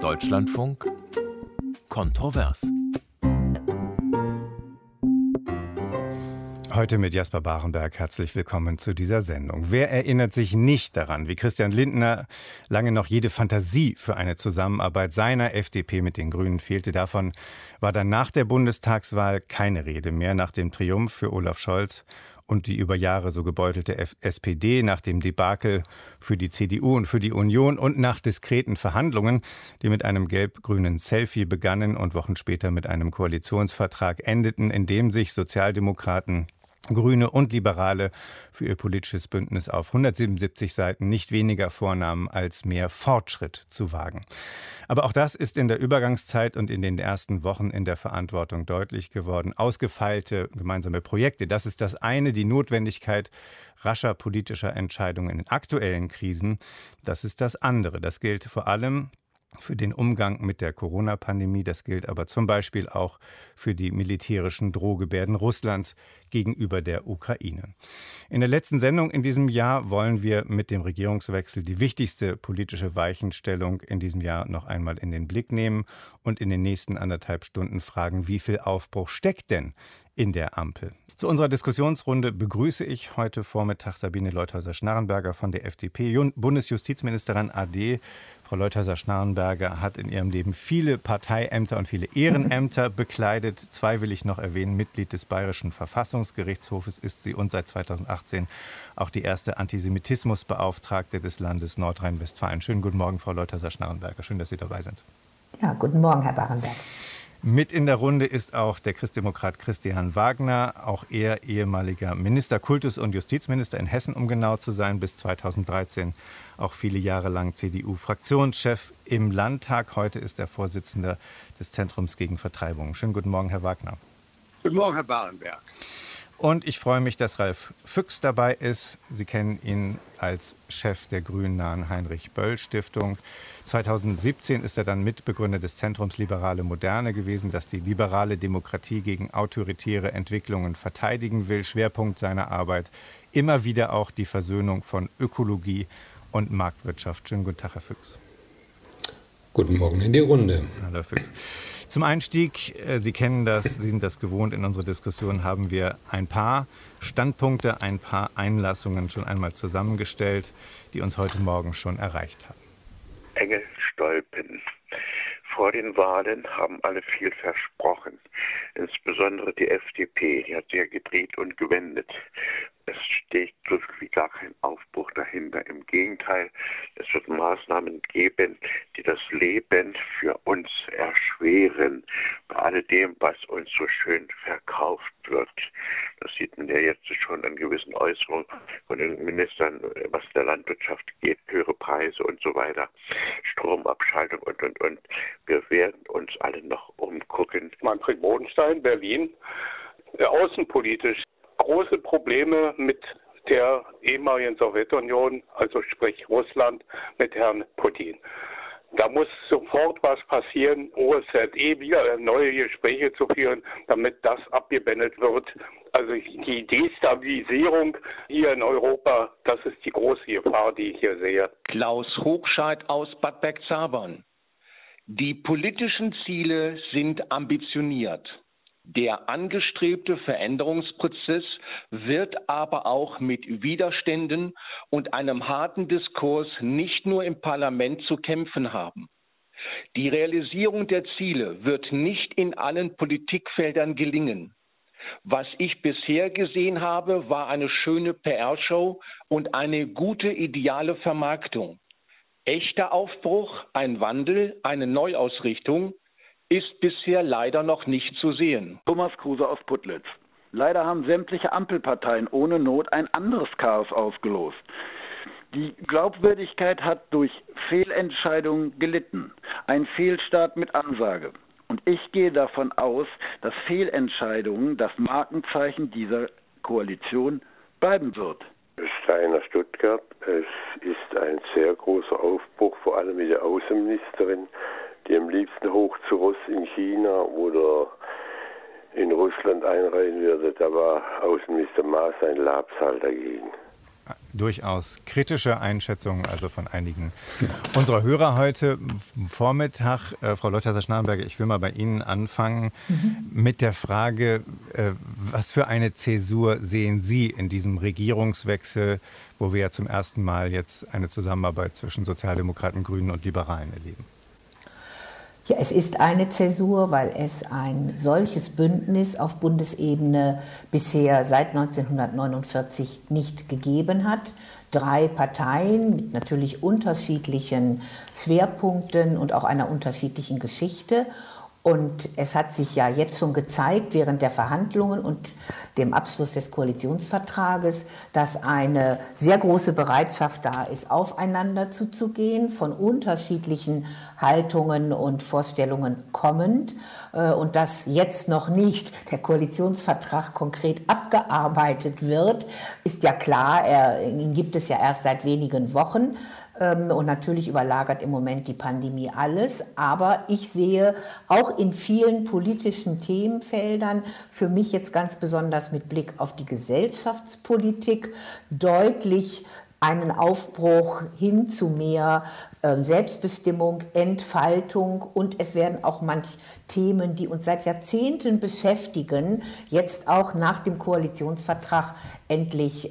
Deutschlandfunk Kontrovers. Heute mit Jasper Barenberg. Herzlich willkommen zu dieser Sendung. Wer erinnert sich nicht daran, wie Christian Lindner lange noch jede Fantasie für eine Zusammenarbeit seiner FDP mit den Grünen fehlte? Davon war dann nach der Bundestagswahl keine Rede mehr, nach dem Triumph für Olaf Scholz und die über Jahre so gebeutelte SPD, nach dem Debakel für die CDU und für die Union und nach diskreten Verhandlungen, die mit einem gelb-grünen Selfie begannen und Wochen später mit einem Koalitionsvertrag endeten, in dem sich Sozialdemokraten, Grüne und Liberale für ihr politisches Bündnis auf 177 Seiten nicht weniger vornahmen, als mehr Fortschritt zu wagen. Aber auch das ist in der Übergangszeit und in den ersten Wochen in der Verantwortung deutlich geworden. Ausgefeilte gemeinsame Projekte, das ist das eine. Die Notwendigkeit rascher politischer Entscheidungen in aktuellen Krisen, das ist das andere. Das gilt vor allem für den Umgang mit der Corona-Pandemie. Das gilt aber zum Beispiel auch für die militärischen Drohgebärden Russlands gegenüber der Ukraine. In der letzten Sendung in diesem Jahr wollen wir mit dem Regierungswechsel die wichtigste politische Weichenstellung in diesem Jahr noch einmal in den Blick nehmen und in den nächsten 1,5 Stunden fragen, wie viel Aufbruch steckt denn in der Ampel? Zu unserer Diskussionsrunde begrüße ich heute Vormittag Sabine Leuthäuser-Schnarrenberger von der FDP, Bundesjustizministerin AD. Frau Leuthäuser-Schnarrenberger hat in ihrem Leben viele Parteiämter und viele Ehrenämter bekleidet. Zwei will ich noch erwähnen. Mitglied des Bayerischen Verfassungsgerichtshofes ist sie und seit 2018 auch die erste Antisemitismusbeauftragte des Landes Nordrhein-Westfalen. Schönen guten Morgen, Frau Leuthäuser-Schnarrenberger. Schön, dass Sie dabei sind. Ja, guten Morgen, Herr Barenberg. Mit in der Runde ist auch der Christdemokrat Christian Wagner, auch er ehemaliger Minister, Kultus- und Justizminister in Hessen, um genau zu sein, bis 2013 auch viele Jahre lang CDU-Fraktionschef im Landtag. Heute ist er Vorsitzender des Zentrums gegen Vertreibung. Schönen guten Morgen, Herr Wagner. Guten Morgen, Herr Barenberg. Und ich freue mich, dass Ralf Füchs dabei ist. Sie kennen ihn als Chef der grünnahen Heinrich-Böll-Stiftung. 2017 ist er dann Mitbegründer des Zentrums Liberale Moderne gewesen, das die liberale Demokratie gegen autoritäre Entwicklungen verteidigen will. Schwerpunkt seiner Arbeit immer wieder auch die Versöhnung von Ökologie und Marktwirtschaft. Schönen guten Tag, Herr Füchs. Guten Morgen in die Runde. Hallo, Herr Füchs. Zum Einstieg, Sie kennen das, Sie sind das gewohnt, in unserer Diskussion haben wir ein paar Standpunkte, ein paar Einlassungen schon einmal zusammengestellt, die uns heute Morgen schon erreicht haben. Enge Stolpen. Vor den Wahlen haben alle viel versprochen, insbesondere die FDP, die hat sehr gedreht und gewendet. Es steht so wie gar kein Aufbruch dahinter. Im Gegenteil, es wird Maßnahmen geben, die das Leben für uns erschweren. Bei alledem, was uns so schön verkauft wird. Das sieht man ja jetzt schon an gewissen Äußerungen von den Ministern, was der Landwirtschaft geht, höhere Preise und so weiter, Stromabschaltung und. Wir werden uns alle noch umgucken. Manfred Bodenstein, Berlin. Außenpolitisch große Probleme mit der ehemaligen Sowjetunion, also sprich Russland, mit Herrn Putin. Da muss sofort was passieren, OSZE wieder neue Gespräche zu führen, damit das abgebändelt wird. Also die Destabilisierung hier in Europa, das ist die große Gefahr, die ich hier sehe. Klaus Hochscheid aus Bad Bergzabern. Die politischen Ziele sind ambitioniert. Der angestrebte Veränderungsprozess wird aber auch mit Widerständen und einem harten Diskurs nicht nur im Parlament zu kämpfen haben. Die Realisierung der Ziele wird nicht in allen Politikfeldern gelingen. Was ich bisher gesehen habe, war eine schöne PR-Show und eine gute ideale Vermarktung. Echter Aufbruch, ein Wandel, eine Neuausrichtung ist bisher leider noch nicht zu sehen. Thomas Kruse aus Putlitz. Leider haben sämtliche Ampelparteien ohne Not ein anderes Chaos ausgelost. Die Glaubwürdigkeit hat durch Fehlentscheidungen gelitten. Ein Fehlstart mit Ansage. Und ich gehe davon aus, dass Fehlentscheidungen das Markenzeichen dieser Koalition bleiben wird. Steiner, Stuttgart. Es ist ein sehr großer Aufbruch, vor allem mit der Außenministerin, die am liebsten hoch zu Ross in China oder in Russland einreihen würde. Da war Außenminister Maas ein Labsal dagegen. durchaus kritische Einschätzungen, also von einigen unserer Hörer heute Vormittag. Frau Leutherer-Schnarrenberger, ich will mal bei Ihnen anfangen mit der Frage, was für eine Zäsur sehen Sie in diesem Regierungswechsel, wo wir ja zum ersten Mal jetzt eine Zusammenarbeit zwischen Sozialdemokraten, Grünen und Liberalen erleben? Ja, es ist eine Zäsur, weil es ein solches Bündnis auf Bundesebene bisher seit 1949 nicht gegeben hat. 3 Parteien mit natürlich unterschiedlichen Schwerpunkten und auch einer unterschiedlichen Geschichte. Und es hat sich ja jetzt schon gezeigt, während der Verhandlungen und dem Abschluss des Koalitionsvertrages, dass eine sehr große Bereitschaft da ist, aufeinander zuzugehen, von unterschiedlichen Haltungen und Vorstellungen kommend. Und dass jetzt noch nicht der Koalitionsvertrag konkret abgearbeitet wird, ist ja klar, ihn gibt es ja erst seit wenigen Wochen. Und natürlich überlagert im Moment die Pandemie alles. Aber ich sehe auch in vielen politischen Themenfeldern, für mich jetzt ganz besonders mit Blick auf die Gesellschaftspolitik, deutlich einen Aufbruch hin zu mehr Selbstbestimmung, Entfaltung. Und es werden auch manche Themen, die uns seit Jahrzehnten beschäftigen, jetzt auch nach dem Koalitionsvertrag endlich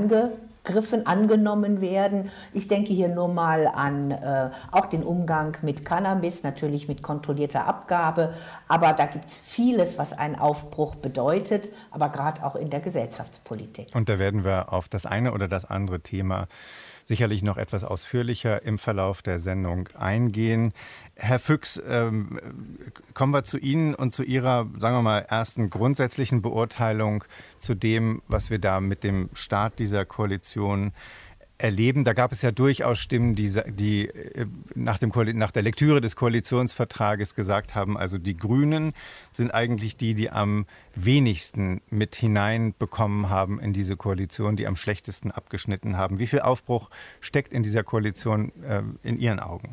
angenommen werden. Ich denke hier nur mal an auch den Umgang mit Cannabis, natürlich mit kontrollierter Abgabe, aber da gibt es vieles, was einen Aufbruch bedeutet, aber gerade auch in der Gesellschaftspolitik. Und da werden wir auf das eine oder das andere Thema sicherlich noch etwas ausführlicher im Verlauf der Sendung eingehen. Herr Füchs, kommen wir zu Ihnen und zu Ihrer, sagen wir mal, ersten grundsätzlichen Beurteilung zu dem, was wir da mit dem Start dieser Koalition erleben. Da gab es ja durchaus Stimmen, die nach der Lektüre des Koalitionsvertrages gesagt haben, also die Grünen sind eigentlich die am wenigsten mit hineinbekommen haben in diese Koalition, die am schlechtesten abgeschnitten haben. Wie viel Aufbruch steckt in dieser Koalition in Ihren Augen?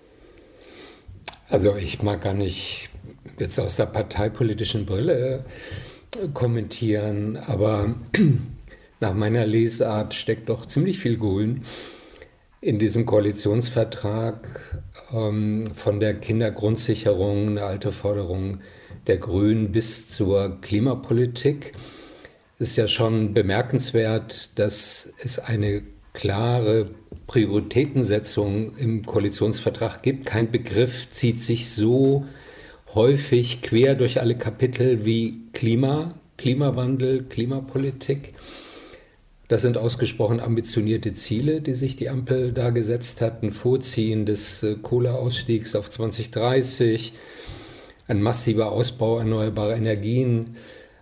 Also ich mag gar nicht jetzt aus der parteipolitischen Brille kommentieren, aber nach meiner Lesart steckt doch ziemlich viel Grün in diesem Koalitionsvertrag, von der Kindergrundsicherung, eine alte Forderung der Grünen, bis zur Klimapolitik. Es ist ja schon bemerkenswert, dass es eine klare Prioritätensetzung im Koalitionsvertrag gibt. Kein Begriff zieht sich so häufig quer durch alle Kapitel wie Klimawandel, Klimapolitik. Das sind ausgesprochen ambitionierte Ziele, die sich die Ampel da gesetzt hat. Ein Vorziehen des Kohleausstiegs auf 2030, ein massiver Ausbau erneuerbarer Energien,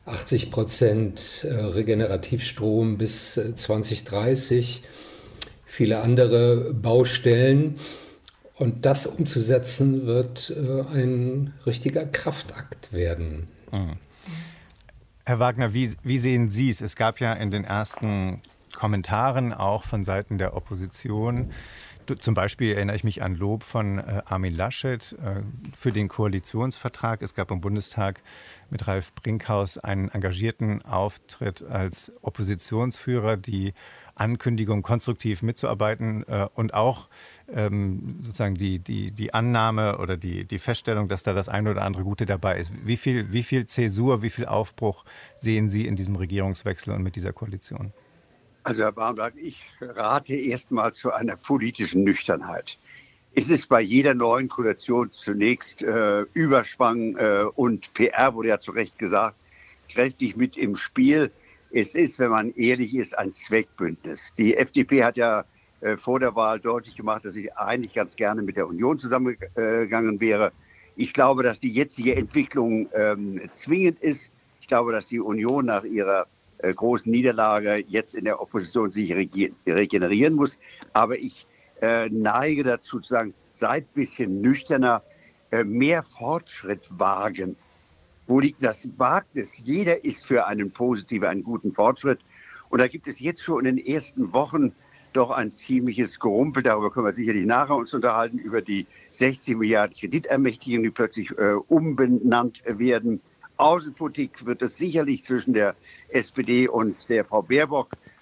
80% Regenerativstrom bis 2030, viele andere Baustellen. Und das umzusetzen wird ein richtiger Kraftakt werden. Mhm. Herr Wagner, wie sehen Sie es? Es gab ja in den ersten Kommentaren auch von Seiten der Opposition, zum Beispiel erinnere ich mich an Lob von Armin Laschet für den Koalitionsvertrag. Es gab im Bundestag mit Ralf Brinkhaus einen engagierten Auftritt als Oppositionsführer, die Ankündigung, konstruktiv mitzuarbeiten und auch sozusagen die Annahme oder die Feststellung, dass da das eine oder andere Gute dabei ist. Wie viel Zäsur, wie viel Aufbruch sehen Sie in diesem Regierungswechsel und mit dieser Koalition? Also Herr Barenberg, ich rate erstmal zu einer politischen Nüchternheit. Es ist bei jeder neuen Koalition zunächst Überschwang und PR, wurde ja zu Recht gesagt, kräftig mit im Spiel. Es ist, wenn man ehrlich ist, ein Zweckbündnis. Die FDP hat ja vor der Wahl deutlich gemacht, dass sie eigentlich ganz gerne mit der Union zusammengegangen wäre. Ich glaube, dass die jetzige Entwicklung zwingend ist. Ich glaube, dass die Union nach ihrer großen Niederlage jetzt in der Opposition sich regenerieren muss. Aber ich neige dazu zu sagen, seid ein bisschen nüchterner, mehr Fortschritt wagen. Wo liegt das Wagnis? Jeder ist für einen guten Fortschritt. Und da gibt es jetzt schon in den ersten Wochen doch ein ziemliches Gerumpel. Darüber können wir sicherlich nachher uns unterhalten, über die 60 Milliarden Kreditermächtigungen, die plötzlich umbenannt werden. Außenpolitik wird es sicherlich zwischen der SPD und der Frau Baerbock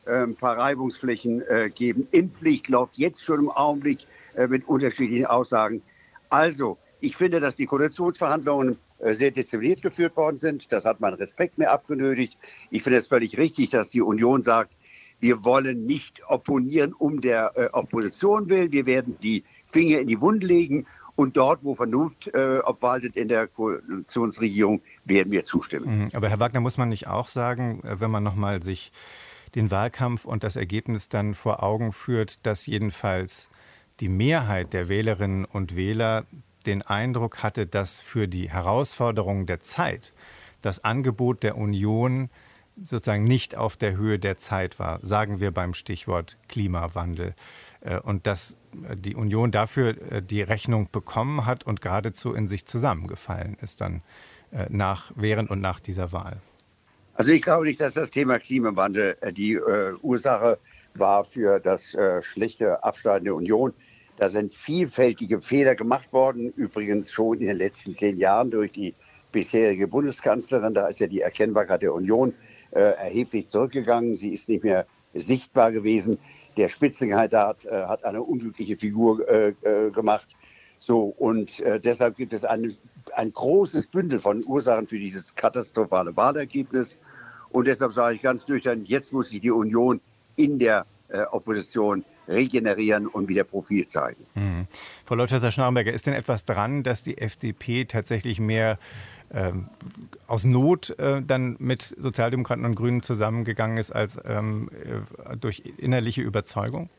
ein paar Reibungsflächen geben. Impfpflicht läuft jetzt schon im Augenblick mit unterschiedlichen Aussagen. Also, ich finde, dass die Koalitionsverhandlungen sehr diszipliniert geführt worden sind. Das hat man Respekt mehr abgenötigt. Ich finde es völlig richtig, dass die Union sagt, wir wollen nicht opponieren um der Opposition willen. Wir werden die Finger in die Wunde legen. Und dort, wo Vernunft obwaltet in der Koalitionsregierung, werden wir zustimmen. Aber Herr Wagner, muss man nicht auch sagen, wenn man nochmal sich den Wahlkampf und das Ergebnis dann vor Augen führt, dass jedenfalls die Mehrheit der Wählerinnen und Wähler den Eindruck hatte, dass für die Herausforderungen der Zeit das Angebot der Union sozusagen nicht auf der Höhe der Zeit war, sagen wir beim Stichwort Klimawandel. Und dass die Union dafür die Rechnung bekommen hat und geradezu in sich zusammengefallen ist dann während und nach dieser Wahl. Also ich glaube nicht, dass das Thema Klimawandel die Ursache war für das schlechte Abschneiden der Union. Da sind vielfältige Fehler gemacht worden, übrigens schon in den letzten 10 Jahren durch die bisherige Bundeskanzlerin. Da ist ja die Erkennbarkeit der Union erheblich zurückgegangen. Sie ist nicht mehr sichtbar gewesen. Der Spitzenkandidat hat eine unglückliche Figur gemacht. So, und deshalb gibt es ein großes Bündel von Ursachen für dieses katastrophale Wahlergebnis. Und deshalb sage ich ganz nüchtern, jetzt muss sich die Union in der Opposition regenerieren und wieder Profil zeigen. Frau Leutheusser-Schnarrenberger, ist denn etwas dran, dass die FDP tatsächlich mehr aus Not dann mit Sozialdemokraten und Grünen zusammengegangen ist, als durch innerliche Überzeugung?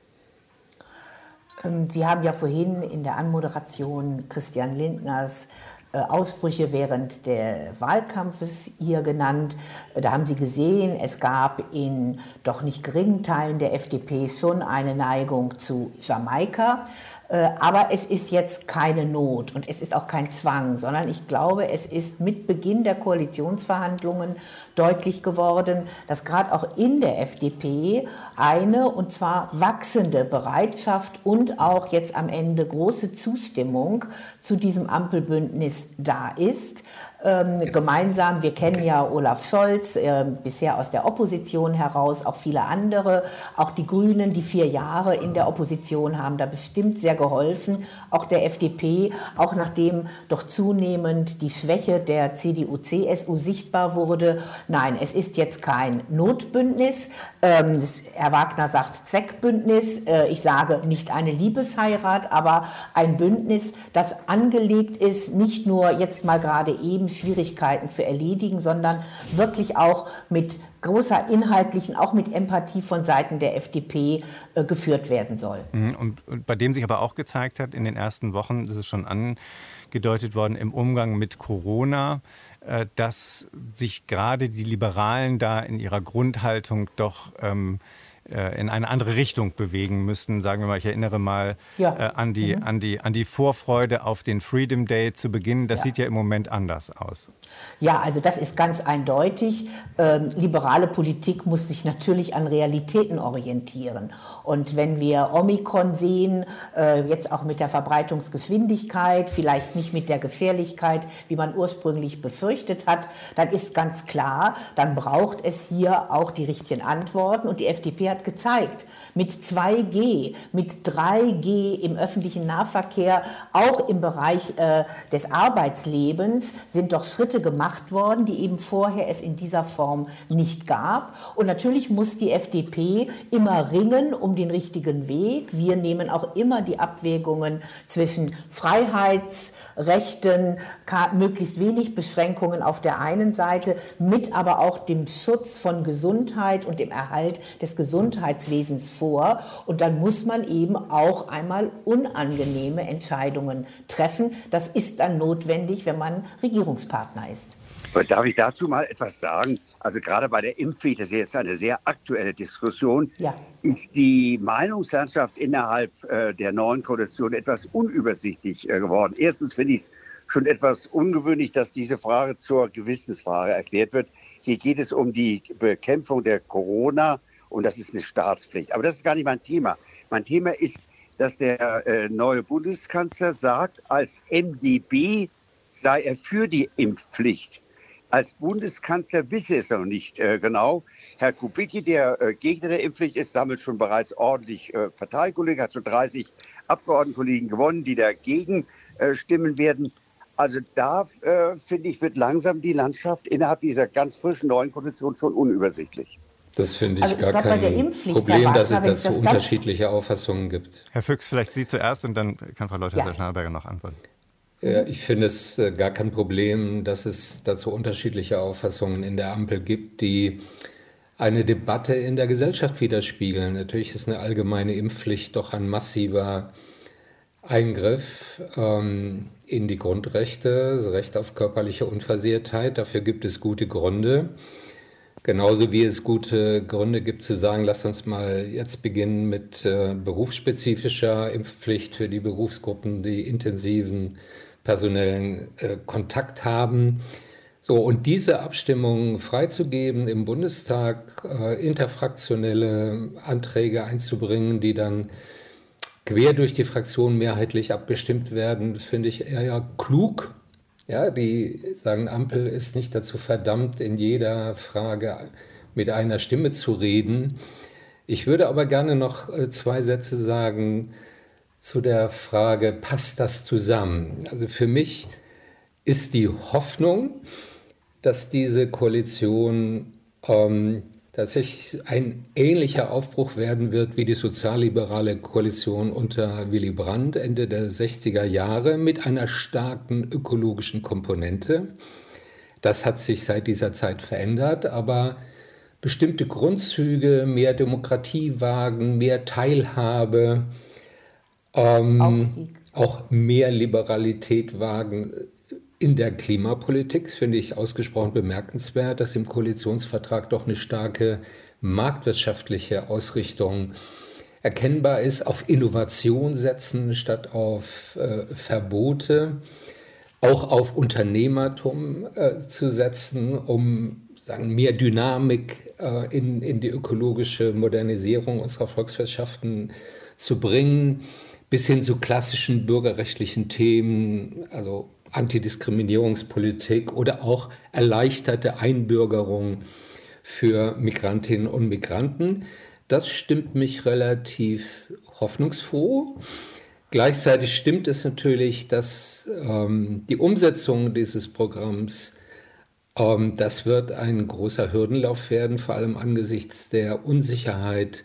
Sie haben ja vorhin in der Anmoderation Christian Lindners Ausbrüche während des Wahlkampfes hier genannt. Da haben Sie gesehen, es gab in doch nicht geringen Teilen der FDP schon eine Neigung zu Jamaika. Aber es ist jetzt keine Not und es ist auch kein Zwang, sondern ich glaube, es ist mit Beginn der Koalitionsverhandlungen deutlich geworden, dass gerade auch in der FDP eine, und zwar wachsende Bereitschaft und auch jetzt am Ende große Zustimmung zu diesem Ampelbündnis da ist. Gemeinsam, wir kennen ja Olaf Scholz, bisher aus der Opposition heraus, auch viele andere, auch die Grünen, die 4 Jahre in der Opposition haben da bestimmt sehr geholfen, auch der FDP, auch nachdem doch zunehmend die Schwäche der CDU-CSU sichtbar wurde. Nein, es ist jetzt kein Notbündnis, Herr Wagner sagt Zweckbündnis, ich sage nicht eine Liebesheirat, aber ein Bündnis, das angelegt ist, nicht nur jetzt mal gerade eben Schwierigkeiten zu erledigen, sondern wirklich auch mit großer inhaltlichen, auch mit Empathie von Seiten der FDP geführt werden soll. Und bei dem sich aber auch gezeigt hat in den ersten Wochen, das ist schon angedeutet worden, im Umgang mit Corona, dass sich gerade die Liberalen da in ihrer Grundhaltung doch in eine andere Richtung bewegen müssen. Sagen wir mal, ich erinnere mal an die Vorfreude auf den Freedom Day zu Beginn. Das sieht ja im Moment anders aus. Ja, also das ist ganz eindeutig. Liberale Politik muss sich natürlich an Realitäten orientieren. Und wenn wir Omikron sehen, jetzt auch mit der Verbreitungsgeschwindigkeit, vielleicht nicht mit der Gefährlichkeit, wie man ursprünglich befürchtet hat, dann ist ganz klar, dann braucht es hier auch die richtigen Antworten. Und die FDP hat gezeigt, mit 2G, mit 3G im öffentlichen Nahverkehr, auch im Bereich des Arbeitslebens, sind doch Schritte gemacht worden, die eben vorher es in dieser Form nicht gab. Und natürlich muss die FDP immer ringen um den richtigen Weg. Wir nehmen auch immer die Abwägungen zwischen Freiheitsrechten, möglichst wenig Beschränkungen auf der einen Seite, mit aber auch dem Schutz von Gesundheit und dem Erhalt des Gesundheitswesens vor. Und dann muss man eben auch einmal unangenehme Entscheidungen treffen. Das ist dann notwendig, wenn man Regierungspartner ist. Darf ich dazu mal etwas sagen? Also gerade bei der Impfpflicht, das ist jetzt eine sehr aktuelle Diskussion, ist die Meinungslandschaft innerhalb der neuen Koalition etwas unübersichtlich geworden. Erstens finde ich es schon etwas ungewöhnlich, dass diese Frage zur Gewissensfrage erklärt wird. Hier geht es um die Bekämpfung der Corona und das ist eine Staatspflicht. Aber das ist gar nicht mein Thema. Mein Thema ist, dass der neue Bundeskanzler sagt, als MdB sei er für die Impfpflicht. als Bundeskanzler wisse es noch nicht genau. Herr Kubicki, der Gegner der Impfpflicht ist, sammelt schon bereits ordentlich Parteikollegen, hat schon 30 Abgeordnetenkollegen gewonnen, die dagegen stimmen werden. Also da, finde ich, wird langsam die Landschaft innerhalb dieser ganz frischen neuen Koalition schon unübersichtlich. Das finde ich Also ich gar glaub, kein bei der Impfpflicht, Problem, Herr dass es Wagner, dazu unterschiedliche Auffassungen gibt. Herr Füchs, vielleicht Sie zuerst und dann kann Frau Leuthäuser-Schnarrenberger noch antworten. Ich finde es gar kein Problem, dass es dazu unterschiedliche Auffassungen in der Ampel gibt, die eine Debatte in der Gesellschaft widerspiegeln. Natürlich ist eine allgemeine Impfpflicht doch ein massiver Eingriff in die Grundrechte, das Recht auf körperliche Unversehrtheit. Dafür gibt es gute Gründe. Genauso wie es gute Gründe gibt zu sagen, lasst uns mal jetzt beginnen mit berufsspezifischer Impfpflicht für die Berufsgruppen, die intensiven personellen Kontakt haben. So, und diese Abstimmung freizugeben im Bundestag, interfraktionelle Anträge einzubringen, die dann quer durch die Fraktion mehrheitlich abgestimmt werden, finde ich eher klug. Ja, die sagen, Ampel ist nicht dazu verdammt, in jeder Frage mit einer Stimme zu reden. Ich würde aber gerne noch 2 Sätze sagen zu der Frage, passt das zusammen? Also für mich ist die Hoffnung, dass diese Koalition tatsächlich ein ähnlicher Aufbruch werden wird wie die sozialliberale Koalition unter Willy Brandt Ende der 60er Jahre mit einer starken ökologischen Komponente. Das hat sich seit dieser Zeit verändert, aber bestimmte Grundzüge, mehr Demokratie wagen, mehr Teilhabe, auch mehr Liberalität wagen in der Klimapolitik, finde ich ausgesprochen bemerkenswert, dass im Koalitionsvertrag doch eine starke marktwirtschaftliche Ausrichtung erkennbar ist, auf Innovation setzen statt auf Verbote, auch auf Unternehmertum zu setzen, um mehr Dynamik in die ökologische Modernisierung unserer Volkswirtschaften zu bringen, bis hin zu klassischen bürgerrechtlichen Themen, also Antidiskriminierungspolitik oder auch erleichterte Einbürgerung für Migrantinnen und Migranten. Das stimmt mich relativ hoffnungsfroh. Gleichzeitig stimmt es natürlich, dass die Umsetzung dieses Programms, das wird ein großer Hürdenlauf werden, vor allem angesichts der Unsicherheit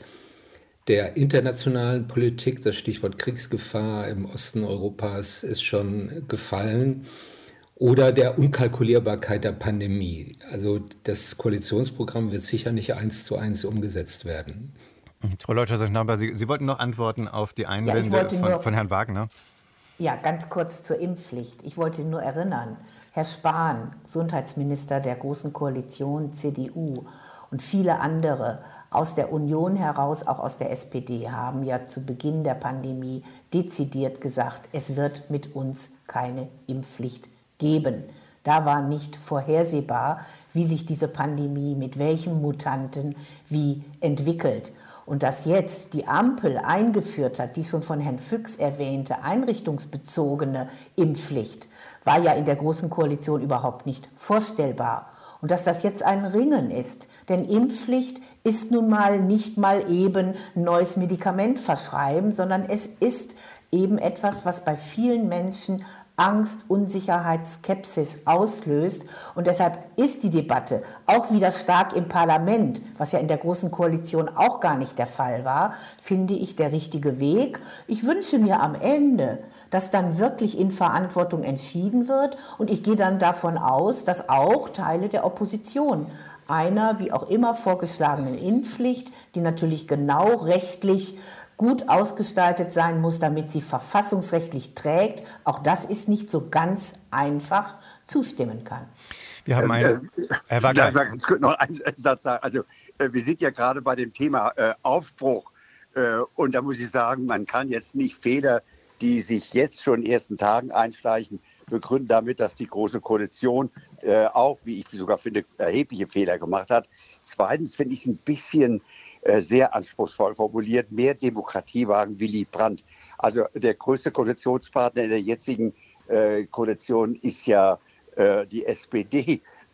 der internationalen Politik. Das Stichwort Kriegsgefahr im Osten Europas ist schon gefallen. Oder der Unkalkulierbarkeit der Pandemie. Also das Koalitionsprogramm wird sicher nicht 1:1 umgesetzt werden. Frau Leuthäuser-Schnarrenberger, Sie wollten noch antworten auf die Einwände von Herrn Wagner. Ja, ganz kurz zur Impfpflicht. Ich wollte nur erinnern, Herr Spahn, Gesundheitsminister der Großen Koalition, CDU und viele andere aus der Union heraus, auch aus der SPD, haben ja zu Beginn der Pandemie dezidiert gesagt, es wird mit uns keine Impfpflicht geben. Da war nicht vorhersehbar, wie sich diese Pandemie mit welchen Mutanten wie entwickelt. Und dass jetzt die Ampel eingeführt hat, die schon von Herrn Füchs erwähnte, einrichtungsbezogene Impfpflicht, war ja in der Großen Koalition überhaupt nicht vorstellbar. Und dass das jetzt ein Ringen ist, denn Impfpflicht ist nun mal nicht mal eben ein neues Medikament verschreiben, sondern es ist eben etwas, was bei vielen Menschen Angst, Unsicherheit, Skepsis auslöst. Und deshalb ist die Debatte auch wieder stark im Parlament, was ja in der Großen Koalition auch gar nicht der Fall war, finde ich der richtige Weg. Ich wünsche mir am Ende, dass dann wirklich in Verantwortung entschieden wird. Und ich gehe dann davon aus, dass auch Teile der Opposition einer wie auch immer vorgeschlagenen Impfpflicht, die natürlich genau rechtlich gut ausgestaltet sein muss, damit sie verfassungsrechtlich trägt, auch das ist nicht so ganz einfach, zustimmen kann. Wir haben Herr Wagner. Ich könnte noch einen Satz sagen. Also wir sind ja gerade bei dem Thema Aufbruch und da muss ich sagen, man kann jetzt nicht Fehler, die sich jetzt schon in den ersten Tagen einschleichen, begründen damit, dass die Große Koalition auch, wie ich sogar finde, erhebliche Fehler gemacht hat. Zweitens finde ich es ein bisschen sehr anspruchsvoll formuliert, mehr Demokratie wagen Willy Brandt. Also der größte Koalitionspartner in der jetzigen Koalition ist ja die SPD.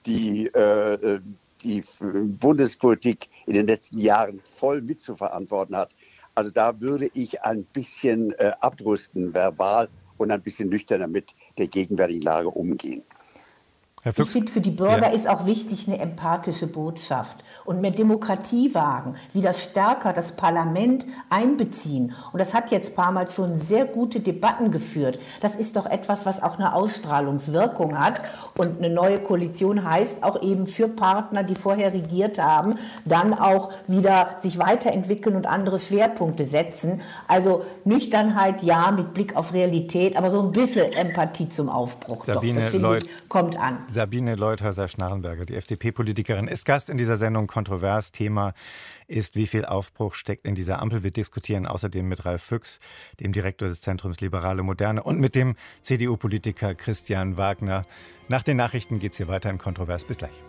die Bundespolitik in den letzten Jahren voll mitzuverantworten hat. Also da würde ich ein bisschen abrüsten, verbal, und ein bisschen nüchterner mit der gegenwärtigen Lage umgehen. Ich finde, für die Bürger ist auch wichtig eine empathische Botschaft und mehr Demokratie wagen, wieder stärker das Parlament einbeziehen. Und das hat jetzt ein paar Mal schon sehr gute Debatten geführt. Das ist doch etwas, was auch eine Ausstrahlungswirkung hat. Und eine neue Koalition heißt auch eben für Partner, die vorher regiert haben, dann auch wieder sich weiterentwickeln und andere Schwerpunkte setzen. Also Nüchternheit, ja, mit Blick auf Realität, aber so ein bisschen Empathie zum Aufbruch. Sabine doch, das finde ich, kommt an. Sabine Leuthäuser-Schnarrenberger, die FDP-Politikerin, ist Gast in dieser Sendung Kontrovers. Thema ist, wie viel Aufbruch steckt in dieser Ampel. Wir diskutieren außerdem mit Ralf Füchs, dem Direktor des Zentrums Liberale Moderne, und mit dem CDU-Politiker Christian Wagner. Nach den Nachrichten geht es hier weiter in Kontrovers. Bis gleich.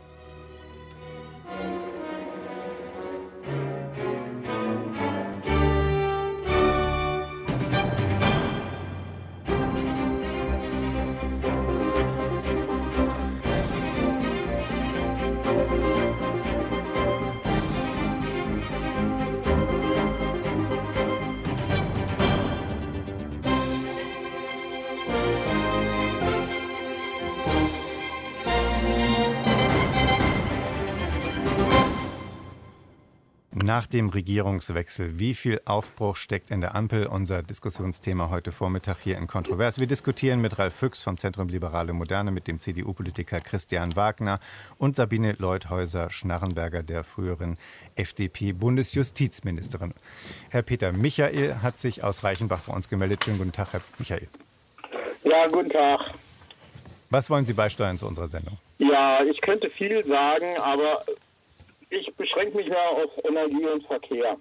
Nach dem Regierungswechsel, wie viel Aufbruch steckt in der Ampel? Unser Diskussionsthema heute Vormittag hier in Kontrovers. Wir diskutieren mit Ralf Füchs vom Zentrum Liberale Moderne, mit dem CDU-Politiker Christian Wagner und Sabine Leuthäuser-Schnarrenberger, der früheren FDP-Bundesjustizministerin. Herr Peter Michael hat sich aus Reichenbach bei uns gemeldet. Schönen guten Tag, Herr Michael. Ja, guten Tag. Was wollen Sie beisteuern zu unserer Sendung? Ja, ich könnte viel sagen, aber ich beschränke mich mal auf Energie und Verkehr.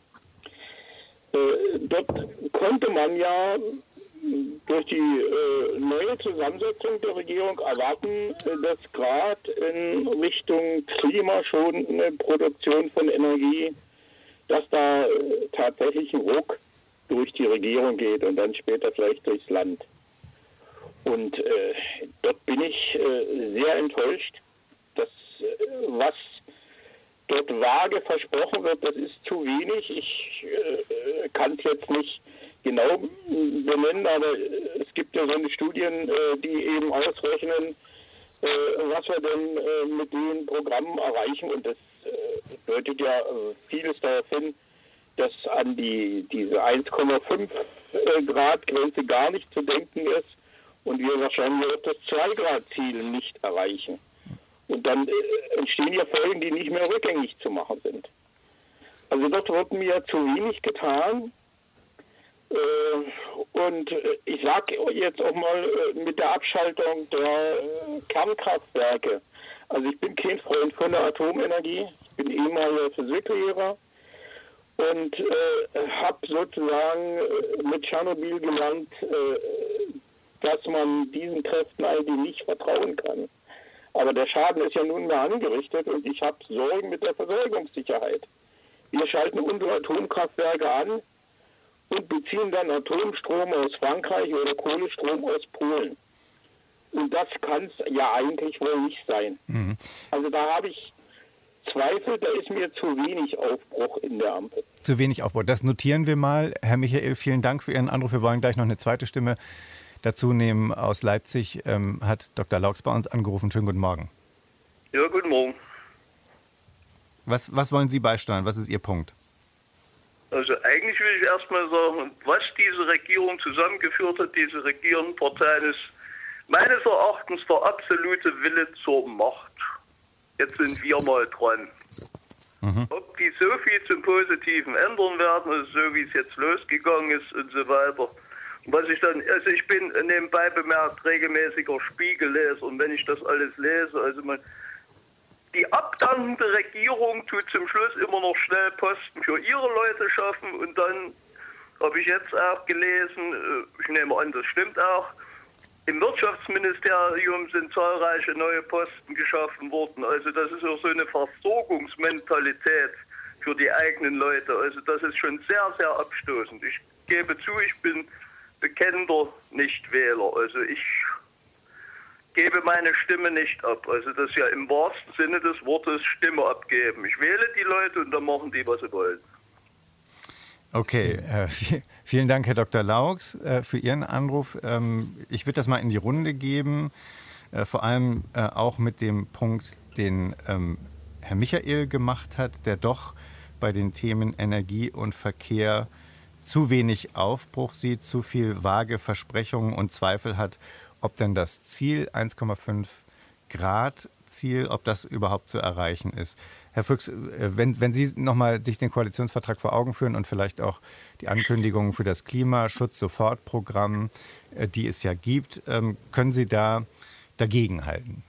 Dort konnte man ja durch die neue Zusammensetzung der Regierung erwarten, dass gerade in Richtung klimaschonende Produktion von Energie, dass da tatsächlich ein Ruck durch die Regierung geht und dann später vielleicht durchs Land. Und dort bin ich sehr enttäuscht, dass was dort vage versprochen wird, das ist zu wenig. Ich kann es jetzt nicht genau benennen, aber es gibt ja so eine Studien, die eben ausrechnen, was wir denn mit den Programmen erreichen. Und das deutet ja vieles darauf hin, dass an diese 1,5 Grad Grenze gar nicht zu denken ist und wir wahrscheinlich auch das 2-Grad-Ziel nicht erreichen. Und dann entstehen ja Folgen, die nicht mehr rückgängig zu machen sind. Also dort wird mir zu wenig getan. Und ich sage jetzt auch mal mit der Abschaltung der Kernkraftwerke. Also ich bin kein Freund von der Atomenergie. Ich bin ehemaliger Physiklehrer und habe sozusagen mit Tschernobyl gelernt, dass man diesen Kräften eigentlich nicht vertrauen kann. Aber der Schaden ist ja nunmehr angerichtet und ich habe Sorgen mit der Versorgungssicherheit. Wir schalten unsere Atomkraftwerke an und beziehen dann Atomstrom aus Frankreich oder Kohlestrom aus Polen. Und das kann es ja eigentlich wohl nicht sein. Mhm. Also da habe ich Zweifel, da ist mir zu wenig Aufbruch in der Ampel. Zu wenig Aufbruch, das notieren wir mal. Herr Michael, vielen Dank für Ihren Anruf. Wir wollen gleich noch eine zweite Stimme dazu nehmen. Aus Leipzig hat Dr. Laux bei uns angerufen. Schönen guten Morgen. Ja, guten Morgen. Was wollen Sie beisteuern? Was ist Ihr Punkt? Also eigentlich will ich erstmal sagen, was diese Regierung zusammengeführt hat, diese regierenden Parteien, ist meines Erachtens der absolute Wille zur Macht. Jetzt sind wir mal dran. Mhm. Ob die so viel zum Positiven ändern werden, also so wie es jetzt losgegangen ist und so weiter. Was ich dann, also ich bin nebenbei bemerkt regelmäßiger Spiegelleser und wenn ich das alles lese, also die abdankende Regierung tut zum Schluss immer noch schnell Posten für ihre Leute schaffen und dann habe ich jetzt auch gelesen, ich nehme an, das stimmt auch, im Wirtschaftsministerium sind zahlreiche neue Posten geschaffen worden. Also das ist auch so eine Versorgungsmentalität für die eigenen Leute. Also das ist schon sehr, sehr abstoßend. Ich gebe zu, ich bin bekennender Nichtwähler. Also ich gebe meine Stimme nicht ab. Also das ist ja im wahrsten Sinne des Wortes Stimme abgeben. Ich wähle die Leute und dann machen die, was sie wollen. Okay, vielen Dank, Herr Dr. Laux, für Ihren Anruf. Ich würde das mal in die Runde geben, vor allem auch mit dem Punkt, den Herr Michael gemacht hat, der doch bei den Themen Energie und Verkehr zu wenig Aufbruch sieht, zu viel vage Versprechungen und Zweifel hat, ob denn das Ziel 1,5 Grad Ziel, ob das überhaupt zu erreichen ist. Herr Fuchs, wenn Sie nochmal sich den Koalitionsvertrag vor Augen führen und vielleicht auch die Ankündigungen für das Klimaschutz-Sofortprogramm, die es ja gibt, können Sie da dagegenhalten?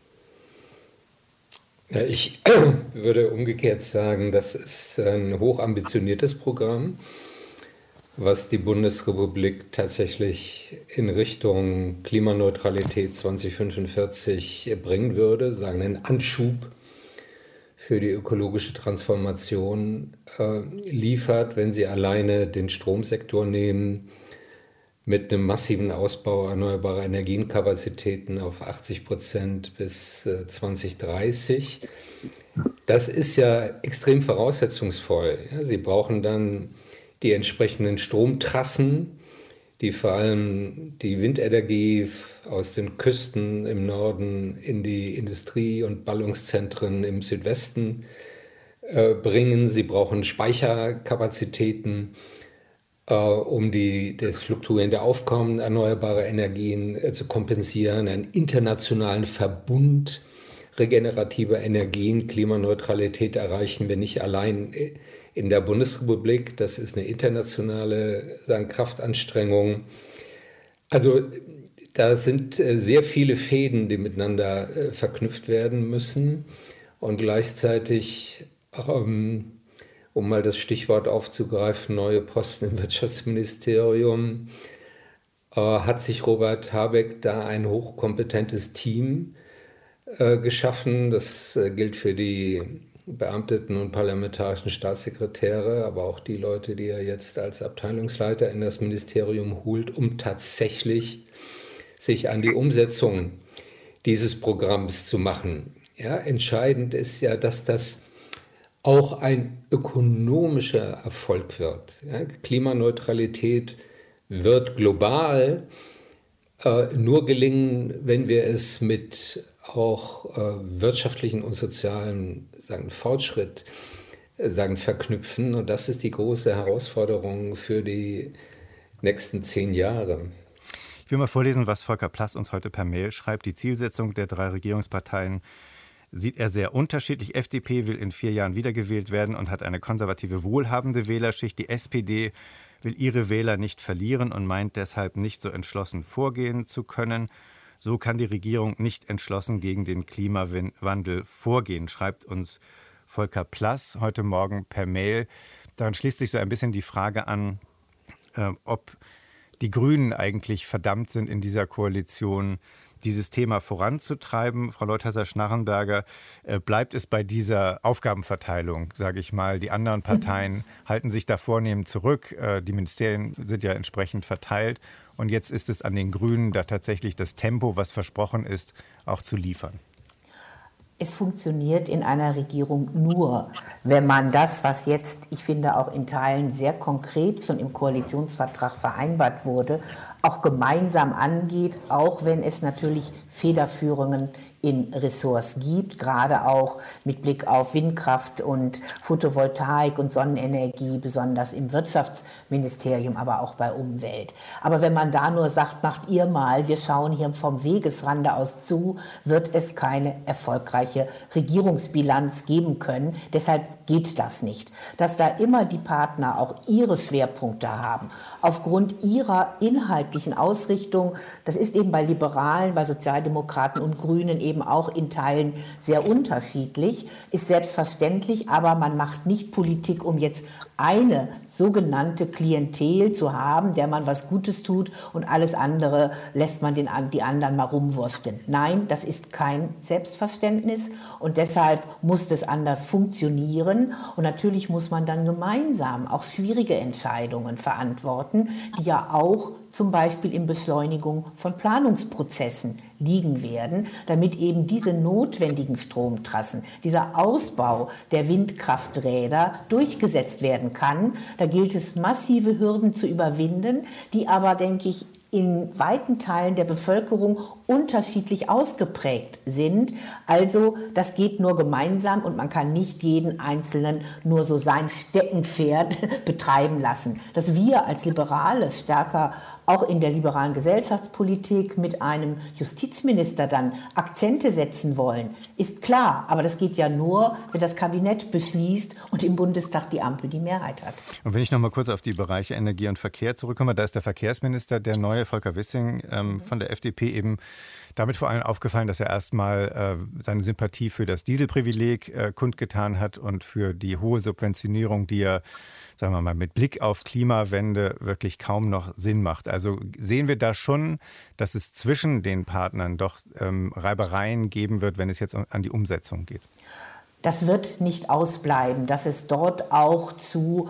Ja, ich würde umgekehrt sagen, das ist ein hochambitioniertes Programm, was die Bundesrepublik tatsächlich in Richtung Klimaneutralität 2045 bringen würde, sagen einen Anschub für die ökologische Transformation liefert, wenn Sie alleine den Stromsektor nehmen, mit einem massiven Ausbau erneuerbarer Energienkapazitäten auf 80% bis 2030. Das ist ja extrem voraussetzungsvoll. Ja, Sie brauchen dann die entsprechenden Stromtrassen, die vor allem die Windenergie aus den Küsten im Norden in die Industrie- und Ballungszentren im Südwesten bringen. Sie brauchen Speicherkapazitäten, um das fluktuierende Aufkommen erneuerbarer Energien zu kompensieren, einen internationalen Verbund regenerativer Energien. Klimaneutralität erreichen wir nicht allein in der Bundesrepublik. Das ist eine internationale Kraftanstrengung. Also da sind sehr viele Fäden, die miteinander verknüpft werden müssen. Und gleichzeitig, um mal das Stichwort aufzugreifen, neue Posten im Wirtschaftsministerium, hat sich Robert Habeck da ein hochkompetentes Team geschaffen. Das gilt für die Beamteten und parlamentarischen Staatssekretäre, aber auch die Leute, die er jetzt als Abteilungsleiter in das Ministerium holt, um tatsächlich sich an die Umsetzung dieses Programms zu machen. Ja, entscheidend ist ja, dass das auch ein ökonomischer Erfolg wird. Ja, Klimaneutralität wird global nur gelingen, wenn wir es mit auch wirtschaftlichen und sozialen Fortschritt verknüpfen. Und das ist die große Herausforderung für die nächsten 10 Jahre. Ich will mal vorlesen, was Volker Plass uns heute per Mail schreibt. Die Zielsetzung der 3 Regierungsparteien sieht er sehr unterschiedlich. FDP will in 4 Jahren wiedergewählt werden und hat eine konservative, wohlhabende Wählerschicht. Die SPD will ihre Wähler nicht verlieren und meint deshalb nicht so entschlossen vorgehen zu können. So kann die Regierung nicht entschlossen gegen den Klimawandel vorgehen, schreibt uns Volker Plass heute Morgen per Mail. Daran schließt sich so ein bisschen die Frage an, ob die Grünen eigentlich verdammt sind, in dieser Koalition dieses Thema voranzutreiben. Frau Leutheiser-Schnarrenberger, bleibt es bei dieser Aufgabenverteilung, sage ich mal? Die anderen Parteien halten sich da vornehm zurück. Die Ministerien sind ja entsprechend verteilt. Und jetzt ist es an den Grünen, da tatsächlich das Tempo, was versprochen ist, auch zu liefern. Es funktioniert in einer Regierung nur, wenn man das, was jetzt, ich finde, auch in Teilen sehr konkret schon im Koalitionsvertrag vereinbart wurde, auch gemeinsam angeht, auch wenn es natürlich Federführungen in Ressorts gibt, gerade auch mit Blick auf Windkraft und Photovoltaik und Sonnenenergie, besonders im Wirtschaftsministerium, aber auch bei Umwelt. Aber wenn man da nur sagt, macht ihr mal, wir schauen hier vom Wegesrande aus zu, wird es keine erfolgreiche Regierungsbilanz geben können. Deshalb geht das nicht. Dass da immer die Partner auch ihre Schwerpunkte haben, aufgrund ihrer inhaltlichen Ausrichtung, das ist eben bei Liberalen, bei Sozialdemokraten und Grünen eben auch in Teilen sehr unterschiedlich, ist selbstverständlich, aber man macht nicht Politik, um jetzt eine sogenannte Klientel zu haben, der man was Gutes tut und alles andere lässt man die anderen mal rumwursteln. Nein, das ist kein Selbstverständnis und deshalb muss das anders funktionieren und natürlich muss man dann gemeinsam auch schwierige Entscheidungen verantworten, die ja auch zum Beispiel in Beschleunigung von Planungsprozessen liegen werden, damit eben diese notwendigen Stromtrassen, dieser Ausbau der Windkrafträder durchgesetzt werden kann. Da gilt es, massive Hürden zu überwinden, die aber, denke ich, in weiten Teilen der Bevölkerung unterschiedlich ausgeprägt sind. Also das geht nur gemeinsam und man kann nicht jeden Einzelnen nur so sein Steckenpferd betreiben lassen. Dass wir als Liberale stärker auch in der liberalen Gesellschaftspolitik mit einem Justizminister dann Akzente setzen wollen, ist klar. Aber das geht ja nur, wenn das Kabinett beschließt und im Bundestag die Ampel die Mehrheit hat. Und wenn ich noch mal kurz auf die Bereiche Energie und Verkehr zurückkomme, da ist der Verkehrsminister, der neue Volker Wissing von der FDP, eben damit vor allem aufgefallen, dass er erstmal seine Sympathie für das Dieselprivileg kundgetan hat und für die hohe Subventionierung, die er, sagen wir mal, mit Blick auf Klimawende wirklich kaum noch Sinn macht. Also sehen wir da schon, dass es zwischen den Partnern doch Reibereien geben wird, wenn es jetzt an die Umsetzung geht? Das wird nicht ausbleiben, dass es dort auch zu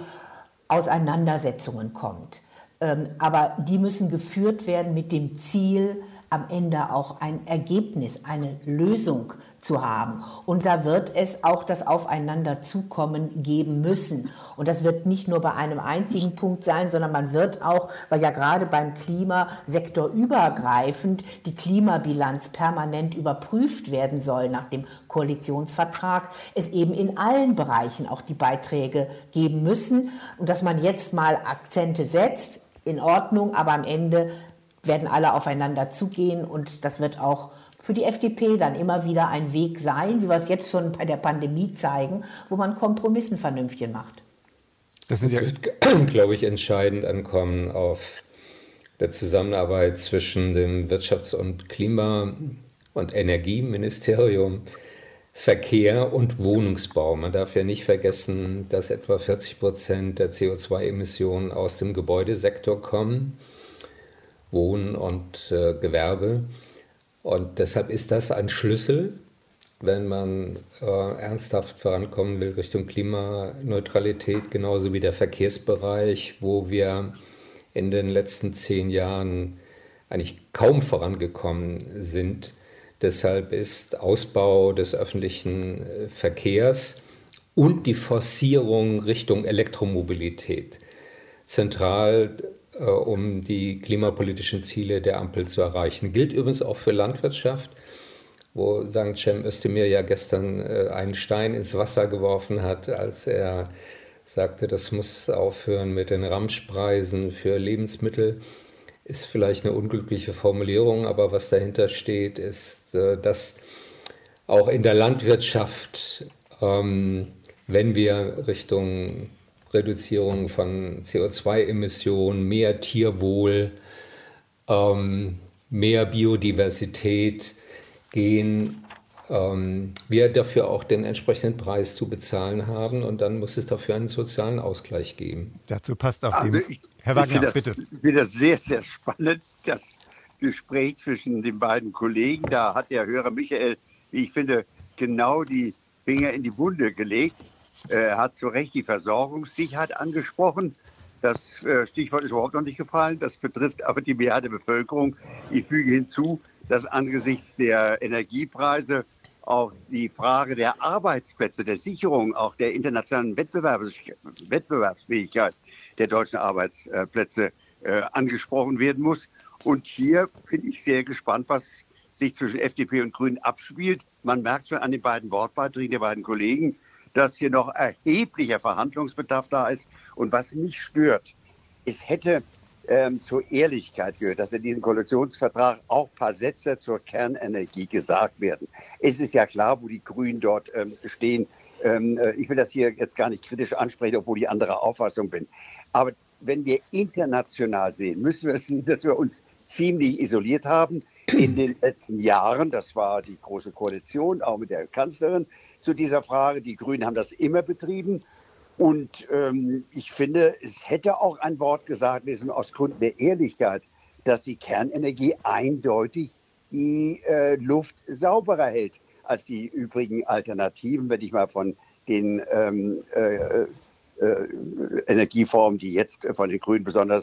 Auseinandersetzungen kommt. Aber die müssen geführt werden mit dem Ziel, am Ende auch ein Ergebnis, eine Lösung zu haben. Und da wird es auch das Aufeinanderzukommen geben müssen. Und das wird nicht nur bei einem einzigen Punkt sein, sondern man wird auch, weil ja gerade beim Klima sektorübergreifend die Klimabilanz permanent überprüft werden soll nach dem Koalitionsvertrag, es eben in allen Bereichen auch die Beiträge geben müssen. Und dass man jetzt mal Akzente setzt, in Ordnung, aber am Ende werden alle aufeinander zugehen und das wird auch für die FDP dann immer wieder ein Weg sein, wie wir es jetzt schon bei der Pandemie zeigen, wo man Kompromissen vernünftig macht. Das wird, glaube ich, entscheidend ankommen auf der Zusammenarbeit zwischen dem Wirtschafts- und Klima- und Energieministerium, Verkehr und Wohnungsbau. Man darf ja nicht vergessen, dass etwa 40% der CO2-Emissionen aus dem Gebäudesektor kommen. Wohnen und Gewerbe. Und deshalb ist das ein Schlüssel, wenn man ernsthaft vorankommen will Richtung Klimaneutralität, genauso wie der Verkehrsbereich, wo wir in den letzten 10 Jahren eigentlich kaum vorangekommen sind. Deshalb ist Ausbau des öffentlichen Verkehrs und die Forcierung Richtung Elektromobilität zentral, um die klimapolitischen Ziele der Ampel zu erreichen. Gilt übrigens auch für Landwirtschaft, wo St. Cem Özdemir ja gestern einen Stein ins Wasser geworfen hat, als er sagte, das muss aufhören mit den Ramschpreisen für Lebensmittel. Ist vielleicht eine unglückliche Formulierung, aber was dahinter steht, ist, dass auch in der Landwirtschaft, wenn wir Richtung Reduzierung von CO2-Emissionen, mehr Tierwohl, mehr Biodiversität gehen, wir dafür auch den entsprechenden Preis zu bezahlen haben und dann muss es dafür einen sozialen Ausgleich geben. Dazu passt auch Herr Wagner, bitte. Ich finde das sehr, sehr spannend, das Gespräch zwischen den beiden Kollegen. Da hat der Hörer Michael, wie ich finde, genau die Finger in die Wunde gelegt. Er hat zu Recht die Versorgungssicherheit angesprochen. Das Stichwort ist überhaupt noch nicht gefallen. Das betrifft aber die Mehrheit der Bevölkerung. Ich füge hinzu, dass angesichts der Energiepreise auch die Frage der Arbeitsplätze, der Sicherung, auch der internationalen Wettbewerbsfähigkeit der deutschen Arbeitsplätze angesprochen werden muss. Und hier bin ich sehr gespannt, was sich zwischen FDP und Grünen abspielt. Man merkt schon an den beiden Wortbeiträgen der beiden Kollegen, dass hier noch erheblicher Verhandlungsbedarf da ist. Und was mich stört, es hätte zur Ehrlichkeit gehört, dass in diesem Koalitionsvertrag auch ein paar Sätze zur Kernenergie gesagt werden. Es ist ja klar, wo die Grünen dort stehen. Ich will das hier jetzt gar nicht kritisch ansprechen, obwohl ich anderer Auffassung bin. Aber wenn wir international sehen, müssen wir sehen, dass wir uns ziemlich isoliert haben in den letzten Jahren. Das war die Große Koalition, auch mit der Kanzlerin zu dieser Frage. Die Grünen haben das immer betrieben. Und ich finde, es hätte auch ein Wort gesagt werden aus Gründen der Ehrlichkeit, dass die Kernenergie eindeutig die Luft sauberer hält als die übrigen Alternativen, wenn ich mal von den Energieformen, die jetzt von den Grünen besonders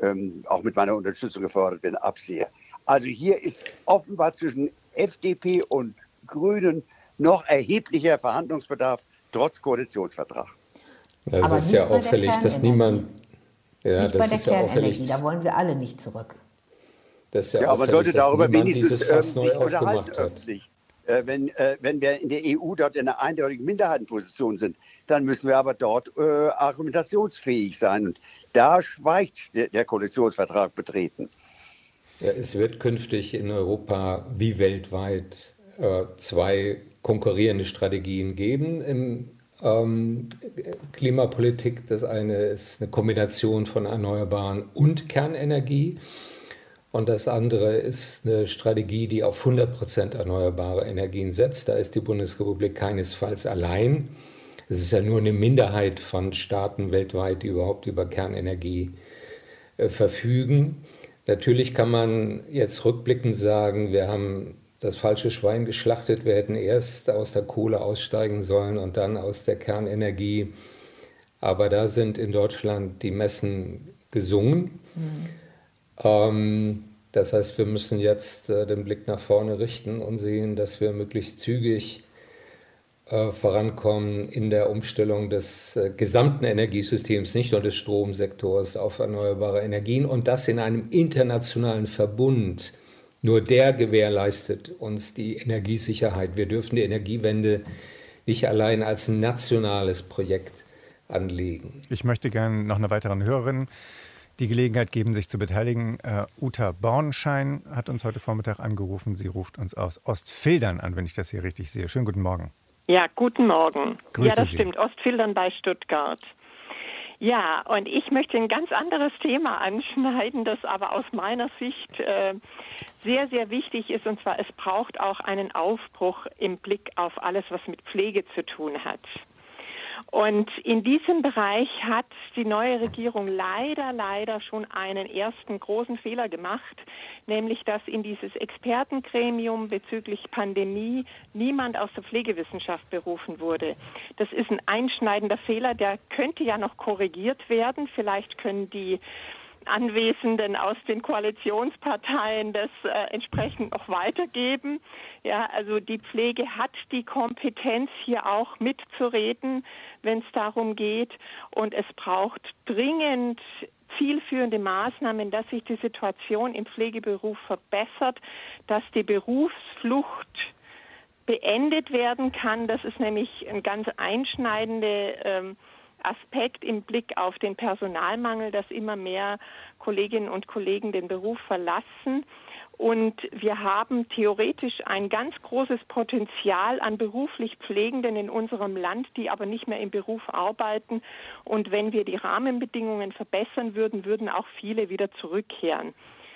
auch mit meiner Unterstützung gefordert werden, absehe. Also hier ist offenbar zwischen FDP und Grünen noch erheblicher Verhandlungsbedarf, trotz Koalitionsvertrag. Das ist ja auffällig, dass niemand... Ja, nicht das bei der ist ja Kernenergie, da wollen wir alle nicht zurück. Das ist ja, aber man sollte darüber wenigstens dieses Fass neu unterhalten aufgemacht hat. öffentlich. Wenn wir in der EU dort in einer eindeutigen Minderheitenposition sind, dann müssen wir aber dort argumentationsfähig sein. Und da schweigt der Koalitionsvertrag betreten. Ja, es wird künftig in Europa wie weltweit 2 konkurrierende Strategien geben im Klimapolitik. Das eine ist eine Kombination von Erneuerbaren und Kernenergie. Und das andere ist eine Strategie, die auf 100% erneuerbare Energien setzt. Da ist die Bundesrepublik keinesfalls allein. Es ist ja nur eine Minderheit von Staaten weltweit, die überhaupt über Kernenergie verfügen. Natürlich kann man jetzt rückblickend sagen, wir haben das falsche Schwein geschlachtet. Wir hätten erst aus der Kohle aussteigen sollen und dann aus der Kernenergie. Aber da sind in Deutschland die Messen gesungen. Das heißt, wir müssen jetzt den Blick nach vorne richten und sehen, dass wir möglichst zügig vorankommen in der Umstellung des gesamten Energiesystems, nicht nur des Stromsektors, auf erneuerbare Energien und das in einem internationalen Verbund. Nur der gewährleistet uns die Energiesicherheit. Wir dürfen die Energiewende nicht allein als nationales Projekt anlegen. Ich möchte gerne noch einer weiteren Hörerin die Gelegenheit geben, sich zu beteiligen. Uta Bornschein hat uns heute Vormittag angerufen. Sie ruft uns aus Ostfildern an, wenn ich das hier richtig sehe. Schönen guten Morgen. Ja, guten Morgen. Grüße ja, das Sie. stimmt. Ostfildern bei Stuttgart. Ja, und ich möchte ein ganz anderes Thema anschneiden, das aber aus meiner Sicht sehr, sehr wichtig ist. Und zwar, es braucht auch einen Aufbruch im Blick auf alles, was mit Pflege zu tun hat. Und in diesem Bereich hat die neue Regierung leider schon einen ersten großen Fehler gemacht, nämlich dass in dieses Expertengremium bezüglich Pandemie niemand aus der Pflegewissenschaft berufen wurde. Das ist ein einschneidender Fehler, der könnte ja noch korrigiert werden. Vielleicht können die Anwesenden aus den Koalitionsparteien das entsprechend noch weitergeben. Ja, also die Pflege hat die Kompetenz, hier auch mitzureden, wenn es darum geht. Und es braucht dringend zielführende Maßnahmen, dass sich die Situation im Pflegeberuf verbessert, dass die Berufsflucht beendet werden kann. Das ist nämlich ein ganz einschneidender Aspekt im Blick auf den Personalmangel, dass immer mehr Kolleginnen und Kollegen den Beruf verlassen. Und wir haben theoretisch ein ganz großes Potenzial an beruflich Pflegenden in unserem Land, die aber nicht mehr im Beruf arbeiten. Und wenn wir die Rahmenbedingungen verbessern würden, würden auch viele wieder zurückkehren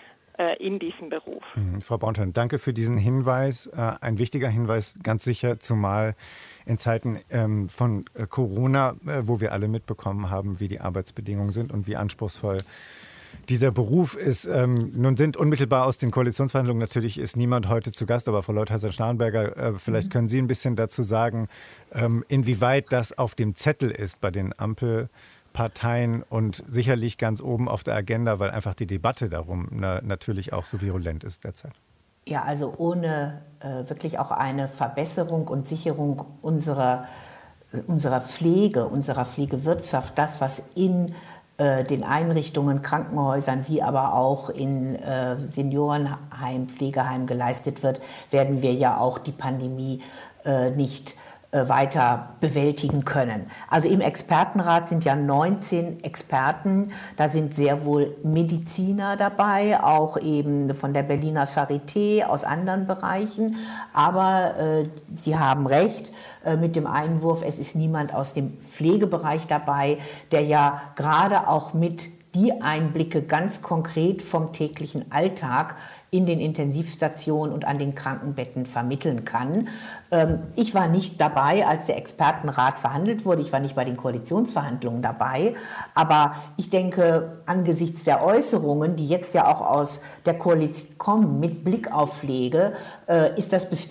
in diesen Beruf. Frau Bornstein, danke für diesen Hinweis. Ein wichtiger Hinweis, ganz sicher, zumal in Zeiten von Corona, wo wir alle mitbekommen haben, wie die Arbeitsbedingungen sind und wie anspruchsvoll dieser Beruf ist. Nun sind unmittelbar aus den Koalitionsverhandlungen, natürlich ist niemand heute zu Gast, aber Frau Leuthäuser-Schnarrenberger, vielleicht können Sie ein bisschen dazu sagen, inwieweit das auf dem Zettel ist bei den Ampelparteien und sicherlich ganz oben auf der Agenda, weil einfach die Debatte darum natürlich auch so virulent ist derzeit. Ja, also ohne wirklich auch eine Verbesserung und Sicherung unserer Pflege, unserer Pflegewirtschaft, das, was in den Einrichtungen, Krankenhäusern, wie aber auch in Seniorenheim, Pflegeheimen geleistet wird, werden wir ja auch die Pandemie nicht weiter bewältigen können. Also im Expertenrat sind ja 19 Experten, da sind sehr wohl Mediziner dabei, auch eben von der Berliner Charité, aus anderen Bereichen, aber Sie haben recht mit dem Einwurf, es ist niemand aus dem Pflegebereich dabei, der ja gerade auch mit die Einblicke ganz konkret vom täglichen Alltag in den Intensivstationen und an den Krankenbetten vermitteln kann. Ich war nicht dabei, als der Expertenrat verhandelt wurde. Ich war nicht bei den Koalitionsverhandlungen dabei. Aber ich denke, angesichts der Äußerungen, die jetzt ja auch aus der Koalition kommen mit Blick auf Pflege, ist das bestimmt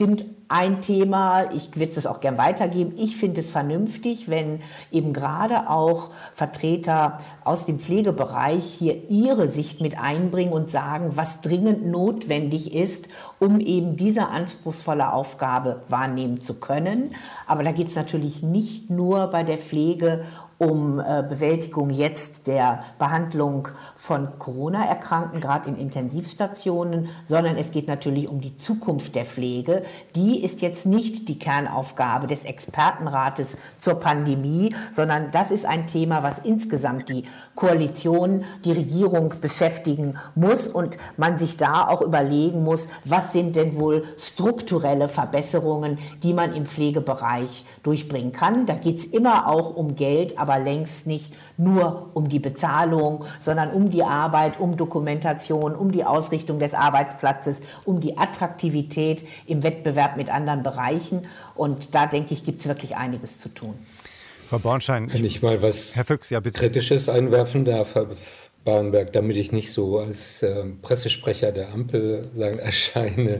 ein Thema, ich würde es auch gern weitergeben, ich finde es vernünftig, wenn eben gerade auch Vertreter aus dem Pflegebereich hier ihre Sicht mit einbringen und sagen, was dringend notwendig ist, um eben diese anspruchsvolle Aufgabe wahrnehmen zu können. Aber da geht es natürlich nicht nur bei der Pflege um Bewältigung jetzt der Behandlung von Corona-Erkrankten, gerade in Intensivstationen, sondern es geht natürlich um die Zukunft der Pflege. Die ist jetzt nicht die Kernaufgabe des Expertenrates zur Pandemie, sondern das ist ein Thema, was insgesamt die Koalition, die Regierung beschäftigen muss und man sich da auch überlegen muss, was sind denn wohl strukturelle Verbesserungen, die man im Pflegebereich durchbringen kann. Da geht es immer auch um Geld, aber längst nicht nur um die Bezahlung, sondern um die Arbeit, um Dokumentation, um die Ausrichtung des Arbeitsplatzes, um die Attraktivität im Wettbewerb mit anderen Bereichen. Und da, denke ich, gibt es wirklich einiges zu tun. Frau Bornstein, wenn ich mal was Herr Füchs, ja, bitte. Kritisches einwerfen darf, Herr Barenberg, damit ich nicht so als Pressesprecher der Ampel erscheine.